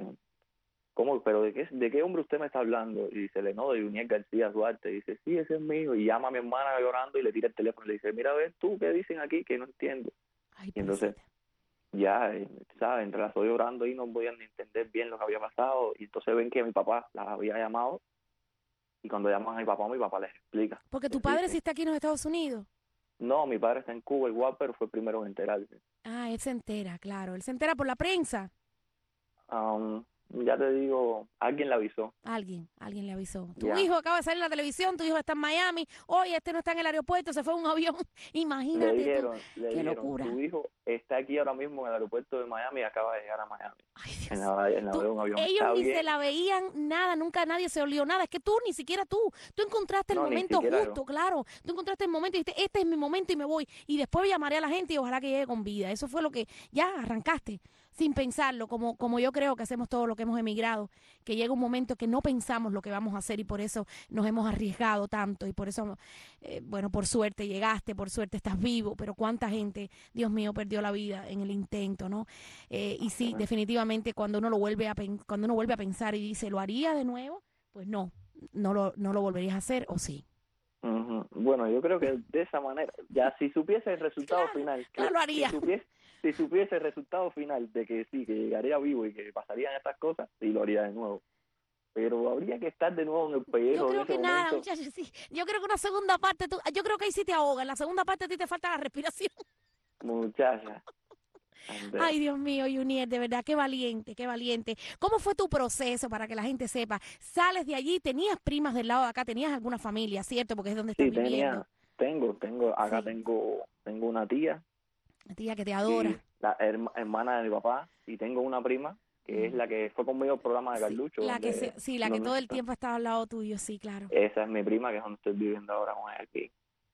¿cómo? ¿Pero de qué, de qué hombre usted me está hablando? Y dice, no, de Juniel García Duarte. Y dice, sí, ese es mi hijo. Y llama a mi hermana llorando y le tira el teléfono y le dice, mira, a ver tú, ¿qué dicen aquí? Que no entiendo. Ay, y entonces, ya, ¿sabes? Entre las dos llorando y no podían ni entender bien lo que había pasado. Y entonces ven que mi papá las había llamado. Y cuando llaman a mi papá, mi papá les explica. Porque tu padre sí está aquí en los Estados Unidos. No, mi padre está en Cuba igual, pero fue primero en enterarse. Ah, él se entera, claro. Él se entera por la prensa. Um, ya te digo, alguien le avisó. Alguien, alguien le avisó. Tu Ya. hijo acaba de salir en la televisión, tu hijo está en Miami. Oye, este no está en el aeropuerto, se fue en un avión. Imagínate Le dijeron, tú. le Qué dijeron, locura. tu hijo está aquí ahora mismo en el aeropuerto de Miami y acaba de llegar a Miami. Ay, Dios. En la, en la Tú- de un avión. ellos Está ni bien. se la veían nada, nunca nadie se olió nada. Es que tú, ni siquiera tú, tú encontraste el No, ni momento siquiera justo, yo. claro. Tú encontraste el momento y dijiste, este es mi momento y me voy. Y después llamaré a la gente y ojalá que llegue con vida. Eso fue lo que ya arrancaste, sin pensarlo, como, como yo creo que hacemos todos los que hemos emigrado, que llega un momento que no pensamos lo que vamos a hacer y por eso nos hemos arriesgado tanto y por eso, eh, bueno, por suerte llegaste, por suerte estás vivo, pero cuánta gente, Dios mío, perdió la vida en el intento, ¿no? Eh, y sí, definitivamente cuando uno lo vuelve a pen- cuando uno vuelve a pensar y dice, ¿lo haría de nuevo? Pues no, no lo, no lo volverías a hacer, ¿o sí? Ujú. Bueno, yo creo que de esa manera, ya si supiese el resultado Claro, final, claro, que- lo haría. Si supiese, si supiese el resultado final de que sí, que llegaría vivo y que pasarían estas cosas, sí lo haría de nuevo. Pero habría que estar de nuevo en el Yo pellejo en creo ese que nada, momento. muchachos, sí. Yo creo que una segunda parte, tú- yo creo que ahí sí te ahoga. En la segunda parte a ti te falta la respiración. Muchacha. Andrea. Ay, Dios mío, Juniel, de verdad, qué valiente, qué valiente. ¿Cómo fue tu proceso para que la gente sepa? Sales de allí, tenías primas del lado de acá, tenías alguna familia, ¿cierto? Porque es donde estás Sí, viviendo. tenía, tengo, tengo, acá Sí. tengo, tengo una tía, Una tía que te adora. y la herma- hermana de mi papá, y tengo una prima que es la que fue conmigo al programa de Carlucho. La que donde- se- sí, la que donde- todo el tiempo estaba al lado tuyo, sí, claro. Esa es mi prima, que es donde estoy viviendo ahora con ella aquí.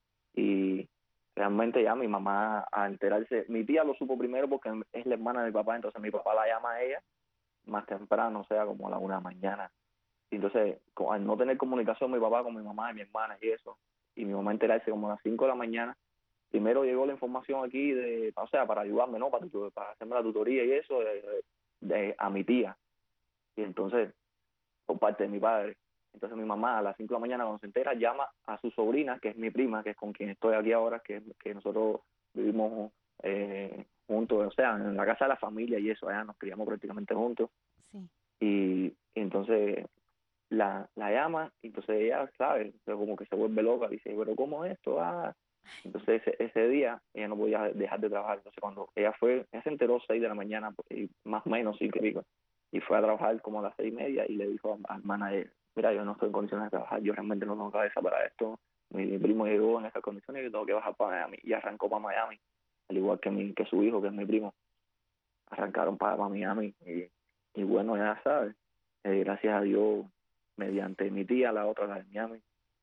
Y realmente ya mi mamá, al enterarse, mi tía lo supo primero porque es la hermana de mi papá, entonces mi papá la llama a ella más temprano, o sea, como a la una de la mañana. Y entonces, co- al no tener comunicación mi papá con mi mamá y mi hermana y eso, y mi mamá enterarse como a las cinco de la mañana, primero llegó la información aquí, de o sea, para ayudarme, ¿no? Para, tu- para hacerme la tutoría y eso, de, de- a mi tía. Y entonces, por parte de mi padre. Entonces mi mamá a las cinco de la mañana cuando se entera llama a su sobrina, que es mi prima, que es con quien estoy aquí ahora, que, que nosotros vivimos eh, juntos, o sea, en la casa de la familia y eso, allá nos criamos prácticamente juntos. Sí. Y, y entonces la, la llama, y entonces ella, ¿sabes? Pero como que se vuelve loca, dice, pero ¿cómo es esto? Ah. Entonces ese, ese día ella no podía dejar de trabajar. Entonces cuando ella fue, ella se enteró seis de la mañana, y más o menos, sí que digo, y fue a trabajar como a las seis y media y le dijo a- al manager, mira, yo no estoy en condiciones de trabajar, yo realmente no tengo cabeza para esto, mi, mi primo llegó en esas condiciones y yo tengo que bajar para Miami, y arrancó para Miami, al igual que mi que su hijo, que es mi primo, arrancaron para, para Miami, y, y bueno, ya sabes, eh, gracias a Dios, mediante mi tía, la otra, la de Miami,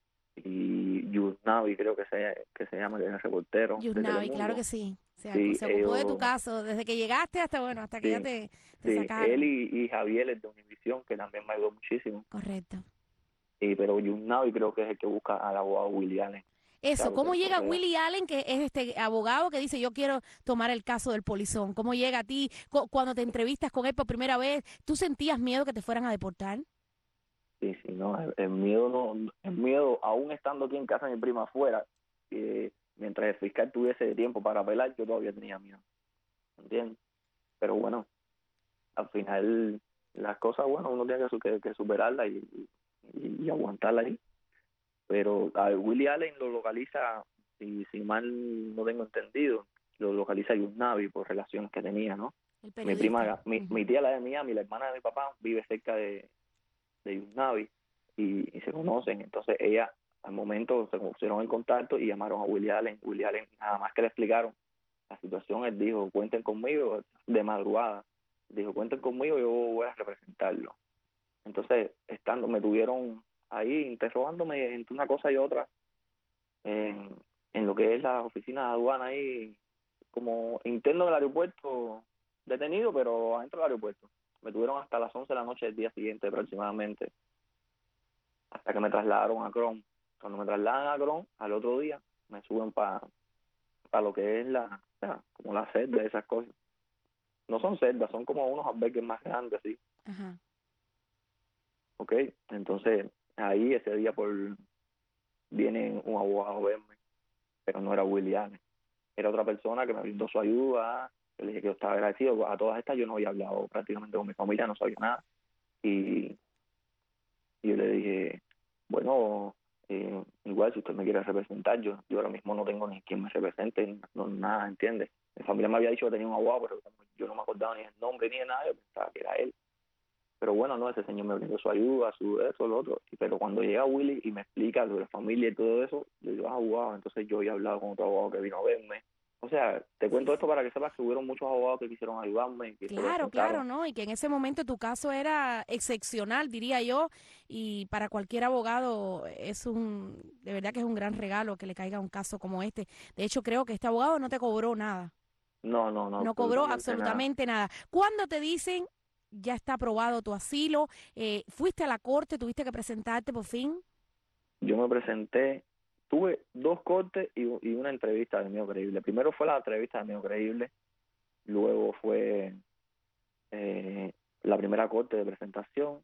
y Yusnavi, creo que se, que se llama, que es el reportero de Yusnavi, Telemundo. claro que sí. Se, Sí, se ocupó de tu ellos- caso, desde que llegaste hasta, bueno, hasta que Sí, ya te, te Sí, sacaron. él y, y Javier, el de Univisión, que también me ayudó muchísimo. Correcto. Y, pero Yusnavi creo que es el que busca al abogado Willie Allen. Eso, Claro, ¿cómo que llega Correa. Willie Allen, que es este abogado que dice yo quiero tomar el caso del polizón? ¿Cómo llega a ti? Cu- Cuando te entrevistas con él por primera vez, ¿tú sentías miedo que te fueran a deportar? Sí, sí, no, el, el miedo, no, el miedo, aún estando aquí en casa de mi prima afuera, eh, mientras el fiscal tuviese tiempo para apelar, yo todavía tenía miedo, ¿entiendes? Pero bueno, al final las cosas, bueno, uno tiene que, su- que, que superarlas y, y, y aguantarlas ahí. Pero a Willie Allen lo localiza, si, si mal no tengo entendido, lo localiza Yusnavi por relaciones que tenía, ¿no? El Mi periodista. prima, mi, Ujú. mi tía, la de Miami, la hermana de mi papá, vive cerca de, de Yusnavi y, y se conocen. Entonces ella, al momento, se pusieron en contacto y llamaron a Willie Allen. Willie Allen, nada más que le explicaron la situación, él dijo, cuenten conmigo, de madrugada. Dijo, cuenten conmigo, yo voy a representarlo. Entonces, estando, me tuvieron ahí interrogándome entre una cosa y otra en, en lo que es la oficina de aduana ahí, como interno del aeropuerto, detenido, pero adentro del aeropuerto. Me tuvieron hasta las once de la noche del día siguiente aproximadamente, hasta que me trasladaron a Cron. Cuando me trasladan a Cron, al otro día, me suben para pa lo que es la, o sea, como la celda de esas cosas. No son celdas, son como unos albergues más grandes, así. Ajá. Ok, entonces ahí ese día por viene un abogado a verme, pero no era Willie Allen, era otra persona que me brindó su ayuda. Yo le dije que yo estaba agradecido. A todas estas yo no había hablado prácticamente con mi familia, no sabía nada, y, y yo le dije, bueno, eh, igual si usted me quiere representar, yo yo ahora mismo no tengo ni quien me represente, no, nada, ¿entiendes? Mi familia me había dicho que tenía un abogado, pero como yo no me acordaba ni el nombre ni de nada, yo pensaba que era él. Pero bueno, no, ese señor me brindó su ayuda, su eso, lo otro. Pero cuando llega Willy y me explica sobre la familia y todo eso, yo digo, ah, wow, entonces yo había hablado con otro abogado que vino a verme. O sea, te cuento esto para que sepas que hubieron muchos abogados que quisieron ayudarme. Que Claro, claro, ¿no? Y que en ese momento tu caso era excepcional, diría yo, y para cualquier abogado es un, de verdad que es un gran regalo que le caiga un caso como este. De hecho, creo que este abogado no te cobró nada. No, no, no. No cobró absolutamente absolutamente nada. nada. ¿Cuándo te dicen ya está aprobado tu asilo? Eh, ¿Fuiste a la corte? ¿Tuviste que presentarte por fin? Yo me presenté, tuve dos cortes y, y una entrevista de Mío Creíble. Primero fue la entrevista de Mío Creíble, luego fue eh, la primera corte de presentación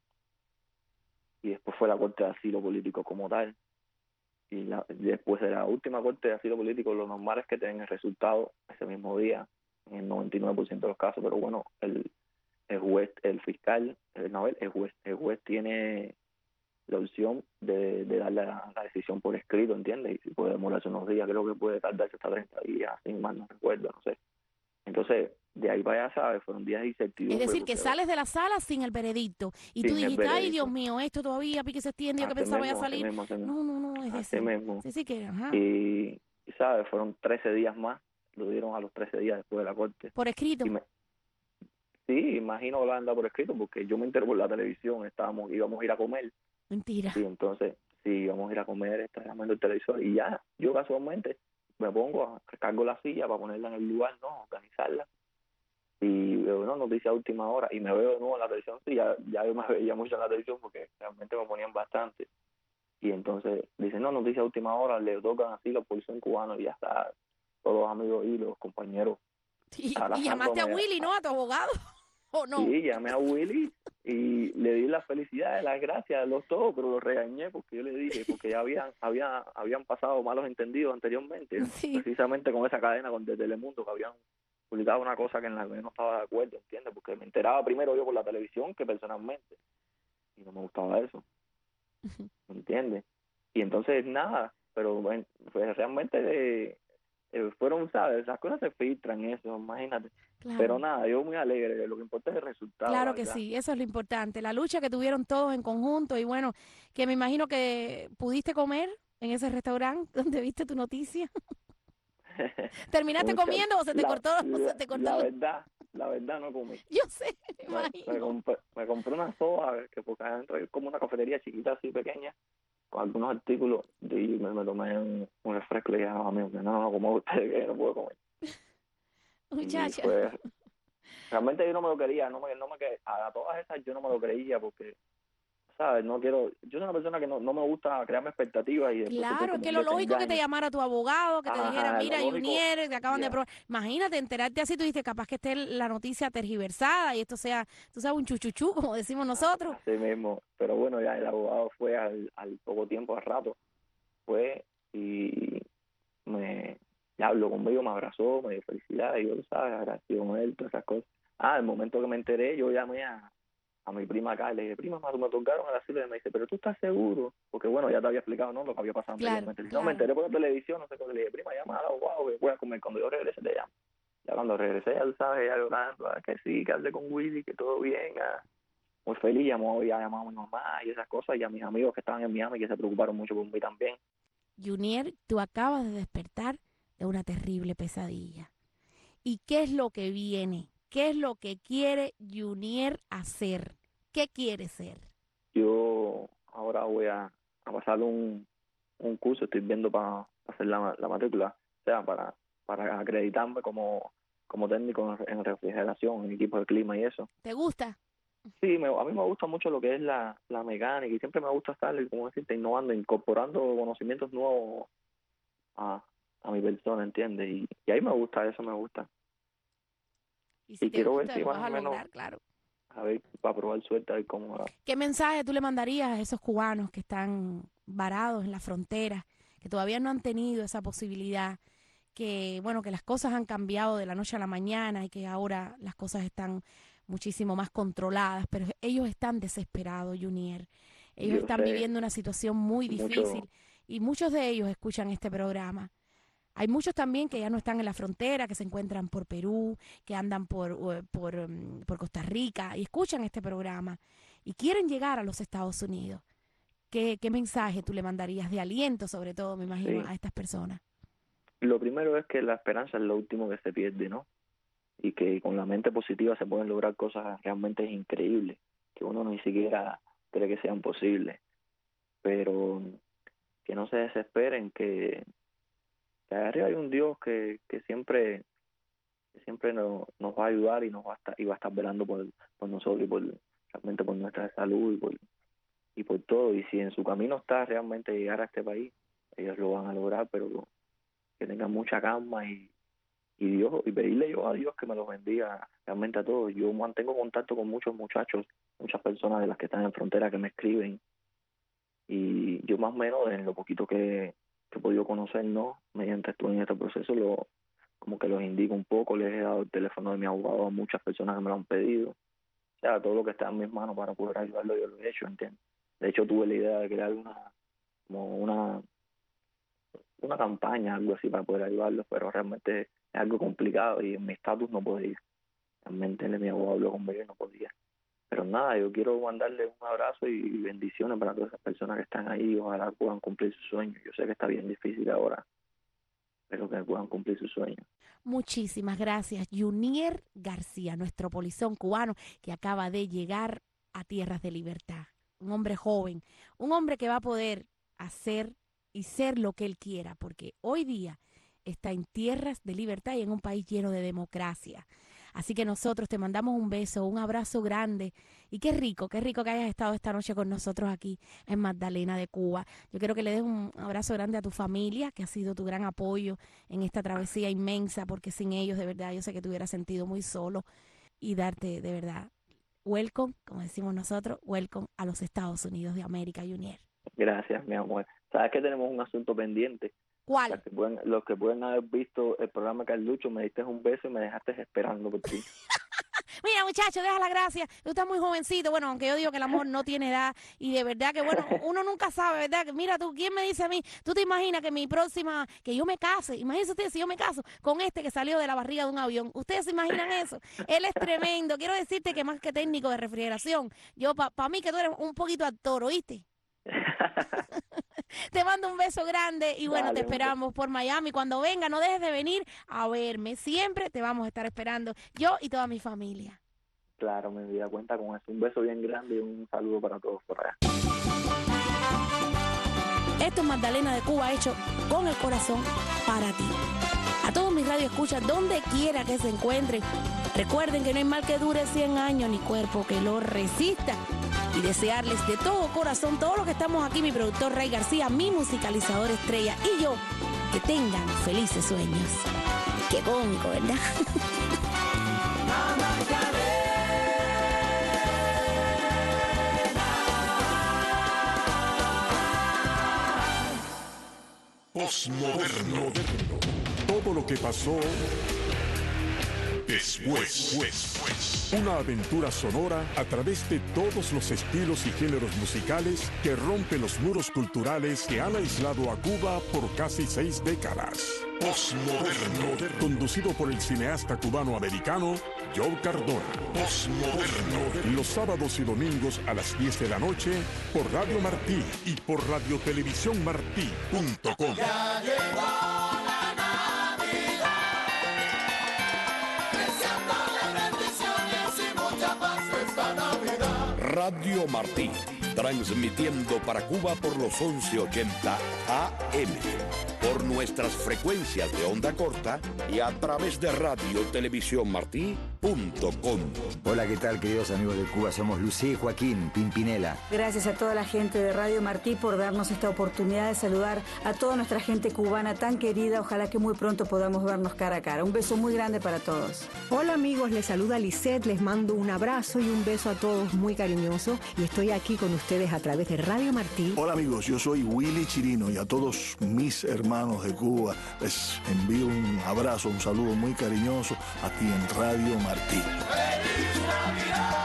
y después fue la corte de asilo político como tal. Y la, después de la última corte de asilo político, lo normal es que te den el resultado ese mismo día, en el noventa y nueve por ciento de los casos, pero bueno, el el juez, el fiscal, el, no, el juez, el juez tiene la opción de, de dar la, la decisión por escrito, ¿entiendes? Y puede demorarse unos días, creo que puede tardarse hasta treinta días, sin más no recuerdo, no sé. Entonces, de ahí para allá, ¿sabes? Fueron días de incertidumbre. Es decir, que sales de la sala sin el veredicto. Y tú dijiste, ay, Dios mío, esto todavía pique se extiende, yo que pensaba mismo, iba a salir. Mismo, no, no, no, es así decir. mismo. Sí, sí que, ajá. Y, y, ¿sabes? Fueron trece días más, lo dieron a los trece días después de la corte. ¿Por escrito? Y me, sí, imagino que lo han dado por escrito, porque yo me enteré por la televisión, estábamos, íbamos a ir a comer. Mentira. Sí, entonces, sí, íbamos a ir a comer, estábamos viendo el televisor, y ya, yo casualmente me pongo, recargo la silla para ponerla en el lugar, ¿no? Organizarla, y veo una noticia de última hora, y me veo de nuevo en la televisión, sí, ya, ya yo me veía mucho en la televisión, porque realmente me ponían bastante, y entonces dicen, no, noticia de última hora, le tocan así los policías cubanos, y ya está, todos los amigos y los compañeros. Y, y llamaste a Willy, ¿no? A tu abogado. ¿O no? Sí, llamé a Willy y le di las felicidades, las gracias, los todo, pero lo regañé porque yo le dije, porque ya habían había, habían pasado malos entendidos anteriormente, sí. precisamente con esa cadena con de Telemundo, que habían publicado una cosa que en la que yo no estaba de acuerdo, ¿entiendes? Porque me enteraba primero yo por la televisión que personalmente, y no me gustaba eso, ¿entiendes? Y entonces nada, pero bueno, pues realmente eh, eh, fueron, ¿sabes? Las cosas se filtran eso, imagínate. Claro. Pero nada, yo muy alegre, lo que importa es el resultado. Claro que sí, eso es lo importante, la lucha que tuvieron todos en conjunto y bueno, que me imagino que pudiste comer en ese restaurante donde viste tu noticia. ¿Terminaste Mucha, comiendo o se te la, cortó? La, o se te cortó la verdad, la verdad no comí. Yo sé, me, me imagino. Me compré, me compré una soda, que porque adentro hay como una cafetería chiquita así pequeña, con algunos artículos, y me, me tomé un, un refresco y le dije a mi amigo, no, no, no, como ustedes, que no puedo comer. Muchacha. Pues, realmente yo no me lo quería, no me, no me a todas esas yo no me lo creía porque, ¿sabes? No quiero, yo soy una persona que no, no me gusta crearme expectativas y después claro, que lo lógico que te llamara tu abogado, que te Ajá, dijera, mira, Junier, te acaban yeah. de probar. Imagínate, enterarte así, tú dices, capaz que esté la noticia tergiversada y esto sea, tú sabes, un chuchuchú, como decimos nosotros. Así mismo, pero bueno, ya el abogado fue al, al poco tiempo, al rato, fue y me ya habló conmigo, me abrazó, me dio felicidad, y yo, ¿sabes? Agradecido con él, todas esas cosas. Ah, el momento que me enteré, yo llamé a, a mi prima acá, y le dije, prima, me tocaron el asilo, y me dice, pero tú estás seguro, porque bueno, ya te había explicado, ¿no? Lo que había pasado claro, anteriormente. claro. No, me enteré por la televisión, no sé qué, le dije, prima, llama al abogado, que voy a comer, cuando yo regrese te llamo. Ya cuando regresé, ya tú sabes, ya llorando, ah, que sí, que hablé con Willy, que todo bien, ah. muy feliz. Llamó, ya llamado a mi mamá y esas cosas, y a mis amigos que estaban en Miami, que se preocuparon mucho por mí también. Junier, tú acabas de despertar de una terrible pesadilla. ¿Y qué es lo que viene? ¿Qué es lo que quiere Junier hacer? ¿Qué quiere ser? Yo ahora voy a, a pasar un, un curso, estoy viendo para hacer la, la matrícula, o sea, para, para acreditarme como, como técnico en, en refrigeración, en equipos de clima y eso. ¿Te gusta? Sí, me, a mí me gusta mucho lo que es la, la mecánica, y siempre me gusta estar, como decirte, innovando, incorporando conocimientos nuevos a, a mi persona, ¿entiendes? Y, y ahí me gusta, eso me gusta. Y si y te quiero gusta, ver si lo más vas o a menos, lograr, claro. a ver, para probar suerte, a ver cómo va. ¿Qué mensaje tú le mandarías a esos cubanos que están varados en la frontera, que todavía no han tenido esa posibilidad, que bueno, que las cosas han cambiado de la noche a la mañana y que ahora las cosas están muchísimo más controladas, pero ellos están desesperados, Junier. Ellos Yo están sé, viviendo una situación muy mucho- difícil y muchos de ellos escuchan este programa. Hay muchos también que ya no están en la frontera, que se encuentran por Perú, que andan por, eh, por, um, por Costa Rica y escuchan este programa y quieren llegar a los Estados Unidos. ¿Qué, qué mensaje tú le mandarías de aliento, sobre todo, me imagino, Sí. a estas personas? Lo primero es que la esperanza es lo último que se pierde, ¿no? Y que con la mente positiva se pueden lograr cosas realmente increíbles, que uno ni siquiera cree que sean posibles. Pero que no se desesperen, que, que arriba hay un Dios que, que siempre que siempre nos, nos va a ayudar y nos va a estar, y va a estar velando por, por nosotros y por realmente por nuestra salud y por, y por todo. Y si en su camino está realmente llegar a este país, ellos lo van a lograr, pero que tengan mucha calma y, y Dios, y pedirle yo a Dios que me los bendiga realmente a todos. Yo mantengo contacto con muchos muchachos, muchas personas de las que están en frontera que me escriben, y yo más o menos en lo poquito que, que he podido conocer, ¿no? Mediante estuve en este proceso, lo como que los indico un poco, les he dado el teléfono de mi abogado a muchas personas que me lo han pedido. O sea, todo lo que está en mis manos para poder ayudarlo yo lo he hecho, ¿entiendes? De hecho, tuve la idea de crear una como una una campaña, algo así, para poder ayudarlos, pero realmente es algo complicado y en mi estatus no podía. Realmente mi abogado habló conmigo y no podía. Pero nada, yo quiero mandarle un abrazo y bendiciones para todas esas personas que están ahí. Ojalá puedan cumplir sus sueños. Yo sé que está bien difícil ahora, pero que puedan cumplir sus sueños. Muchísimas gracias, Junier García, nuestro polizón cubano que acaba de llegar a tierras de libertad. Un hombre joven, un hombre que va a poder hacer y ser lo que él quiera, porque hoy día está en tierras de libertad y en un país lleno de democracia. Así que nosotros te mandamos un beso, un abrazo grande, y qué rico, qué rico que hayas estado esta noche con nosotros aquí en Magdalena de Cuba. Yo quiero que le des un abrazo grande a tu familia, que ha sido tu gran apoyo en esta travesía inmensa, porque sin ellos, de verdad, yo sé que te hubieras sentido muy solo, y darte, de verdad, welcome, como decimos nosotros, welcome a los Estados Unidos de América, Junier. Gracias, mi amor. Sabes que tenemos un asunto pendiente. ¿Cuál? Los que pueden, los que pueden haber visto el programa de Carlucho, me diste un beso y me dejaste esperando por ti. Mira, muchacho, deja la gracia. Tú estás muy jovencito. Bueno, aunque yo digo que el amor no tiene edad. Y de verdad que, bueno, uno nunca sabe, ¿verdad? Que mira tú, ¿quién me dice a mí? ¿Tú te imaginas que mi próxima, que yo me case? Imagínense ustedes si yo me caso con este que salió de la barriga de un avión. ¿Ustedes se imaginan eso? Él es tremendo. Quiero decirte que más que técnico de refrigeración, yo, para pa mí que tú eres un poquito actor, ¿oíste? Te mando un beso grande y bueno, Dale, te esperamos por Miami. Cuando venga, no dejes de venir a verme. Siempre te vamos a estar esperando, yo y toda mi familia. Claro, mi vida cuenta con eso. Un beso bien grande y un saludo para todos por allá. Esto es Magdalena de Cuba, hecho con el corazón para ti. A todos mis radioescuchas, donde quiera que se encuentren, recuerden que no hay mal que dure cien años, ni cuerpo que lo resista. Y desearles de todo corazón, todos los que estamos aquí, mi productor Ray García, mi musicalizador estrella y yo, que tengan felices sueños. Qué cómico, ¿verdad? Postmoderno. Todo lo que pasó después. Una aventura sonora a través de todos los estilos y géneros musicales que rompen los muros culturales que han aislado a Cuba por casi seis décadas. Postmoderno, conducido por el cineasta cubano-americano Joe Cardona. Postmoderno, los sábados y domingos a las diez de la noche por Radio Martí y por radio televisión martí punto com. Ya llegó la Navidad, deseándole bendiciones y mucha paz esta Navidad. Radio Martí, transmitiendo para Cuba por los once ochenta A M, por nuestras frecuencias de onda corta y a través de radio televisión martí punto com. Hola, ¿qué tal, queridos amigos de Cuba? Somos Lucía y Joaquín Pimpinela. Gracias a toda la gente de Radio Martí por darnos esta oportunidad de saludar a toda nuestra gente cubana tan querida. Ojalá que muy pronto podamos vernos cara a cara. Un beso muy grande para todos. Hola amigos, les saluda Lisette, les mando un abrazo y un beso a todos muy cariñoso y estoy aquí con ustedes a través de Radio Martí. Hola amigos, yo soy Willy Chirino y a todos mis hermanos de Cuba les envío un abrazo, un saludo muy cariñoso aquí en Radio Martí. ¡Feliz Navidad!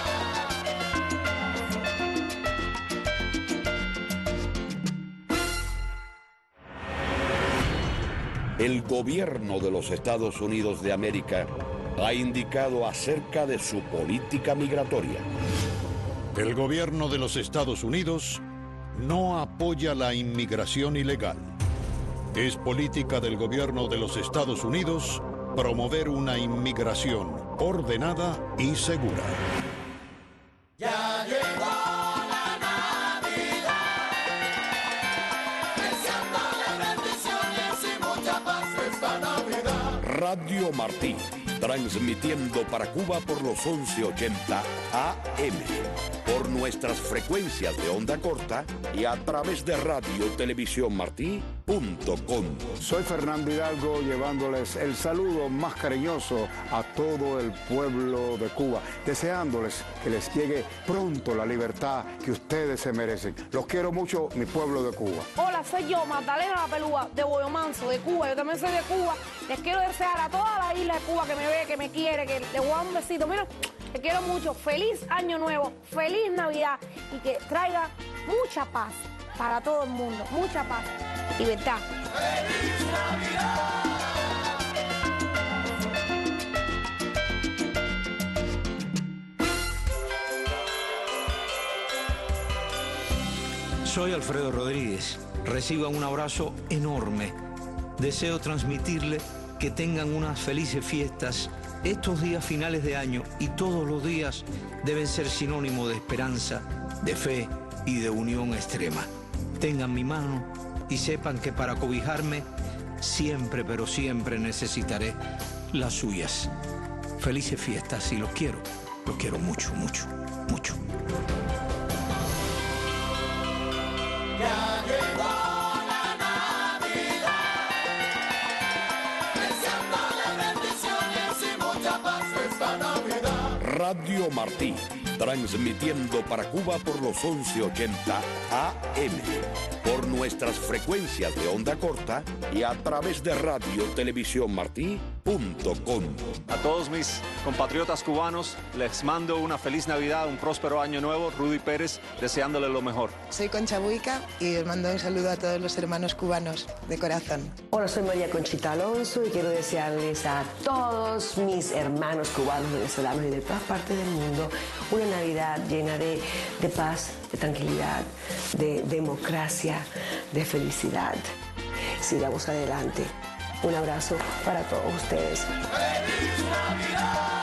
El gobierno de los Estados Unidos de América ha indicado acerca de su política migratoria. El gobierno de los Estados Unidos no apoya la inmigración ilegal. Es política del gobierno de los Estados Unidos promover una inmigración ordenada y segura. Ya llegó la Navidad, deseándole bendiciones y mucha paz esta Navidad. Radio Martí, transmitiendo para Cuba por los once ochenta A M, por nuestras frecuencias de onda corta y a través de radio televisión martí punto com. Soy Fernando Hidalgo llevándoles el saludo más cariñoso a todo el pueblo de Cuba, deseándoles que les llegue pronto la libertad que ustedes se merecen. Los quiero mucho, mi pueblo de Cuba. Hola, soy yo, Magdalena La Pelúa, de Boyomanso, de Cuba. Yo también soy de Cuba. Les quiero desear a toda la isla de Cuba que me ve, que me quiere, que le voy a dar un besito. Mira, te quiero mucho. Feliz Año Nuevo, feliz Navidad y que traiga mucha paz para todo el mundo. Mucha paz. Libertad. ¡Feliz Navidad! Soy Alfredo Rodríguez. Reciban un abrazo enorme. Deseo transmitirle que tengan unas felices fiestas. Estos días finales de año y todos los días deben ser sinónimo de esperanza, de fe y de unión extrema. Tengan mi mano y sepan que para cobijarme siempre, pero siempre necesitaré las suyas. Felices fiestas y los quiero, los quiero mucho, mucho, mucho. Ya llegó la Navidad, deseándole bendiciones y mucha paz esta Navidad. Radio Martí, transmitiendo para Cuba por los once ochenta A M, por nuestras frecuencias de onda corta y a través de radio televisión martí punto com. A todos mis compatriotas cubanos les mando una feliz Navidad, un próspero año nuevo. Rudy Pérez, deseándole lo mejor. Soy Concha Buica y os mando un saludo a todos los hermanos cubanos de corazón. Hola, soy María Conchita Alonso y quiero desearles a todos mis hermanos cubanos, venezolanos y de todas partes del mundo una Navidad llena de, de paz, de tranquilidad, de democracia, de felicidad. Sigamos adelante. Un abrazo para todos ustedes. ¡Feliz Navidad!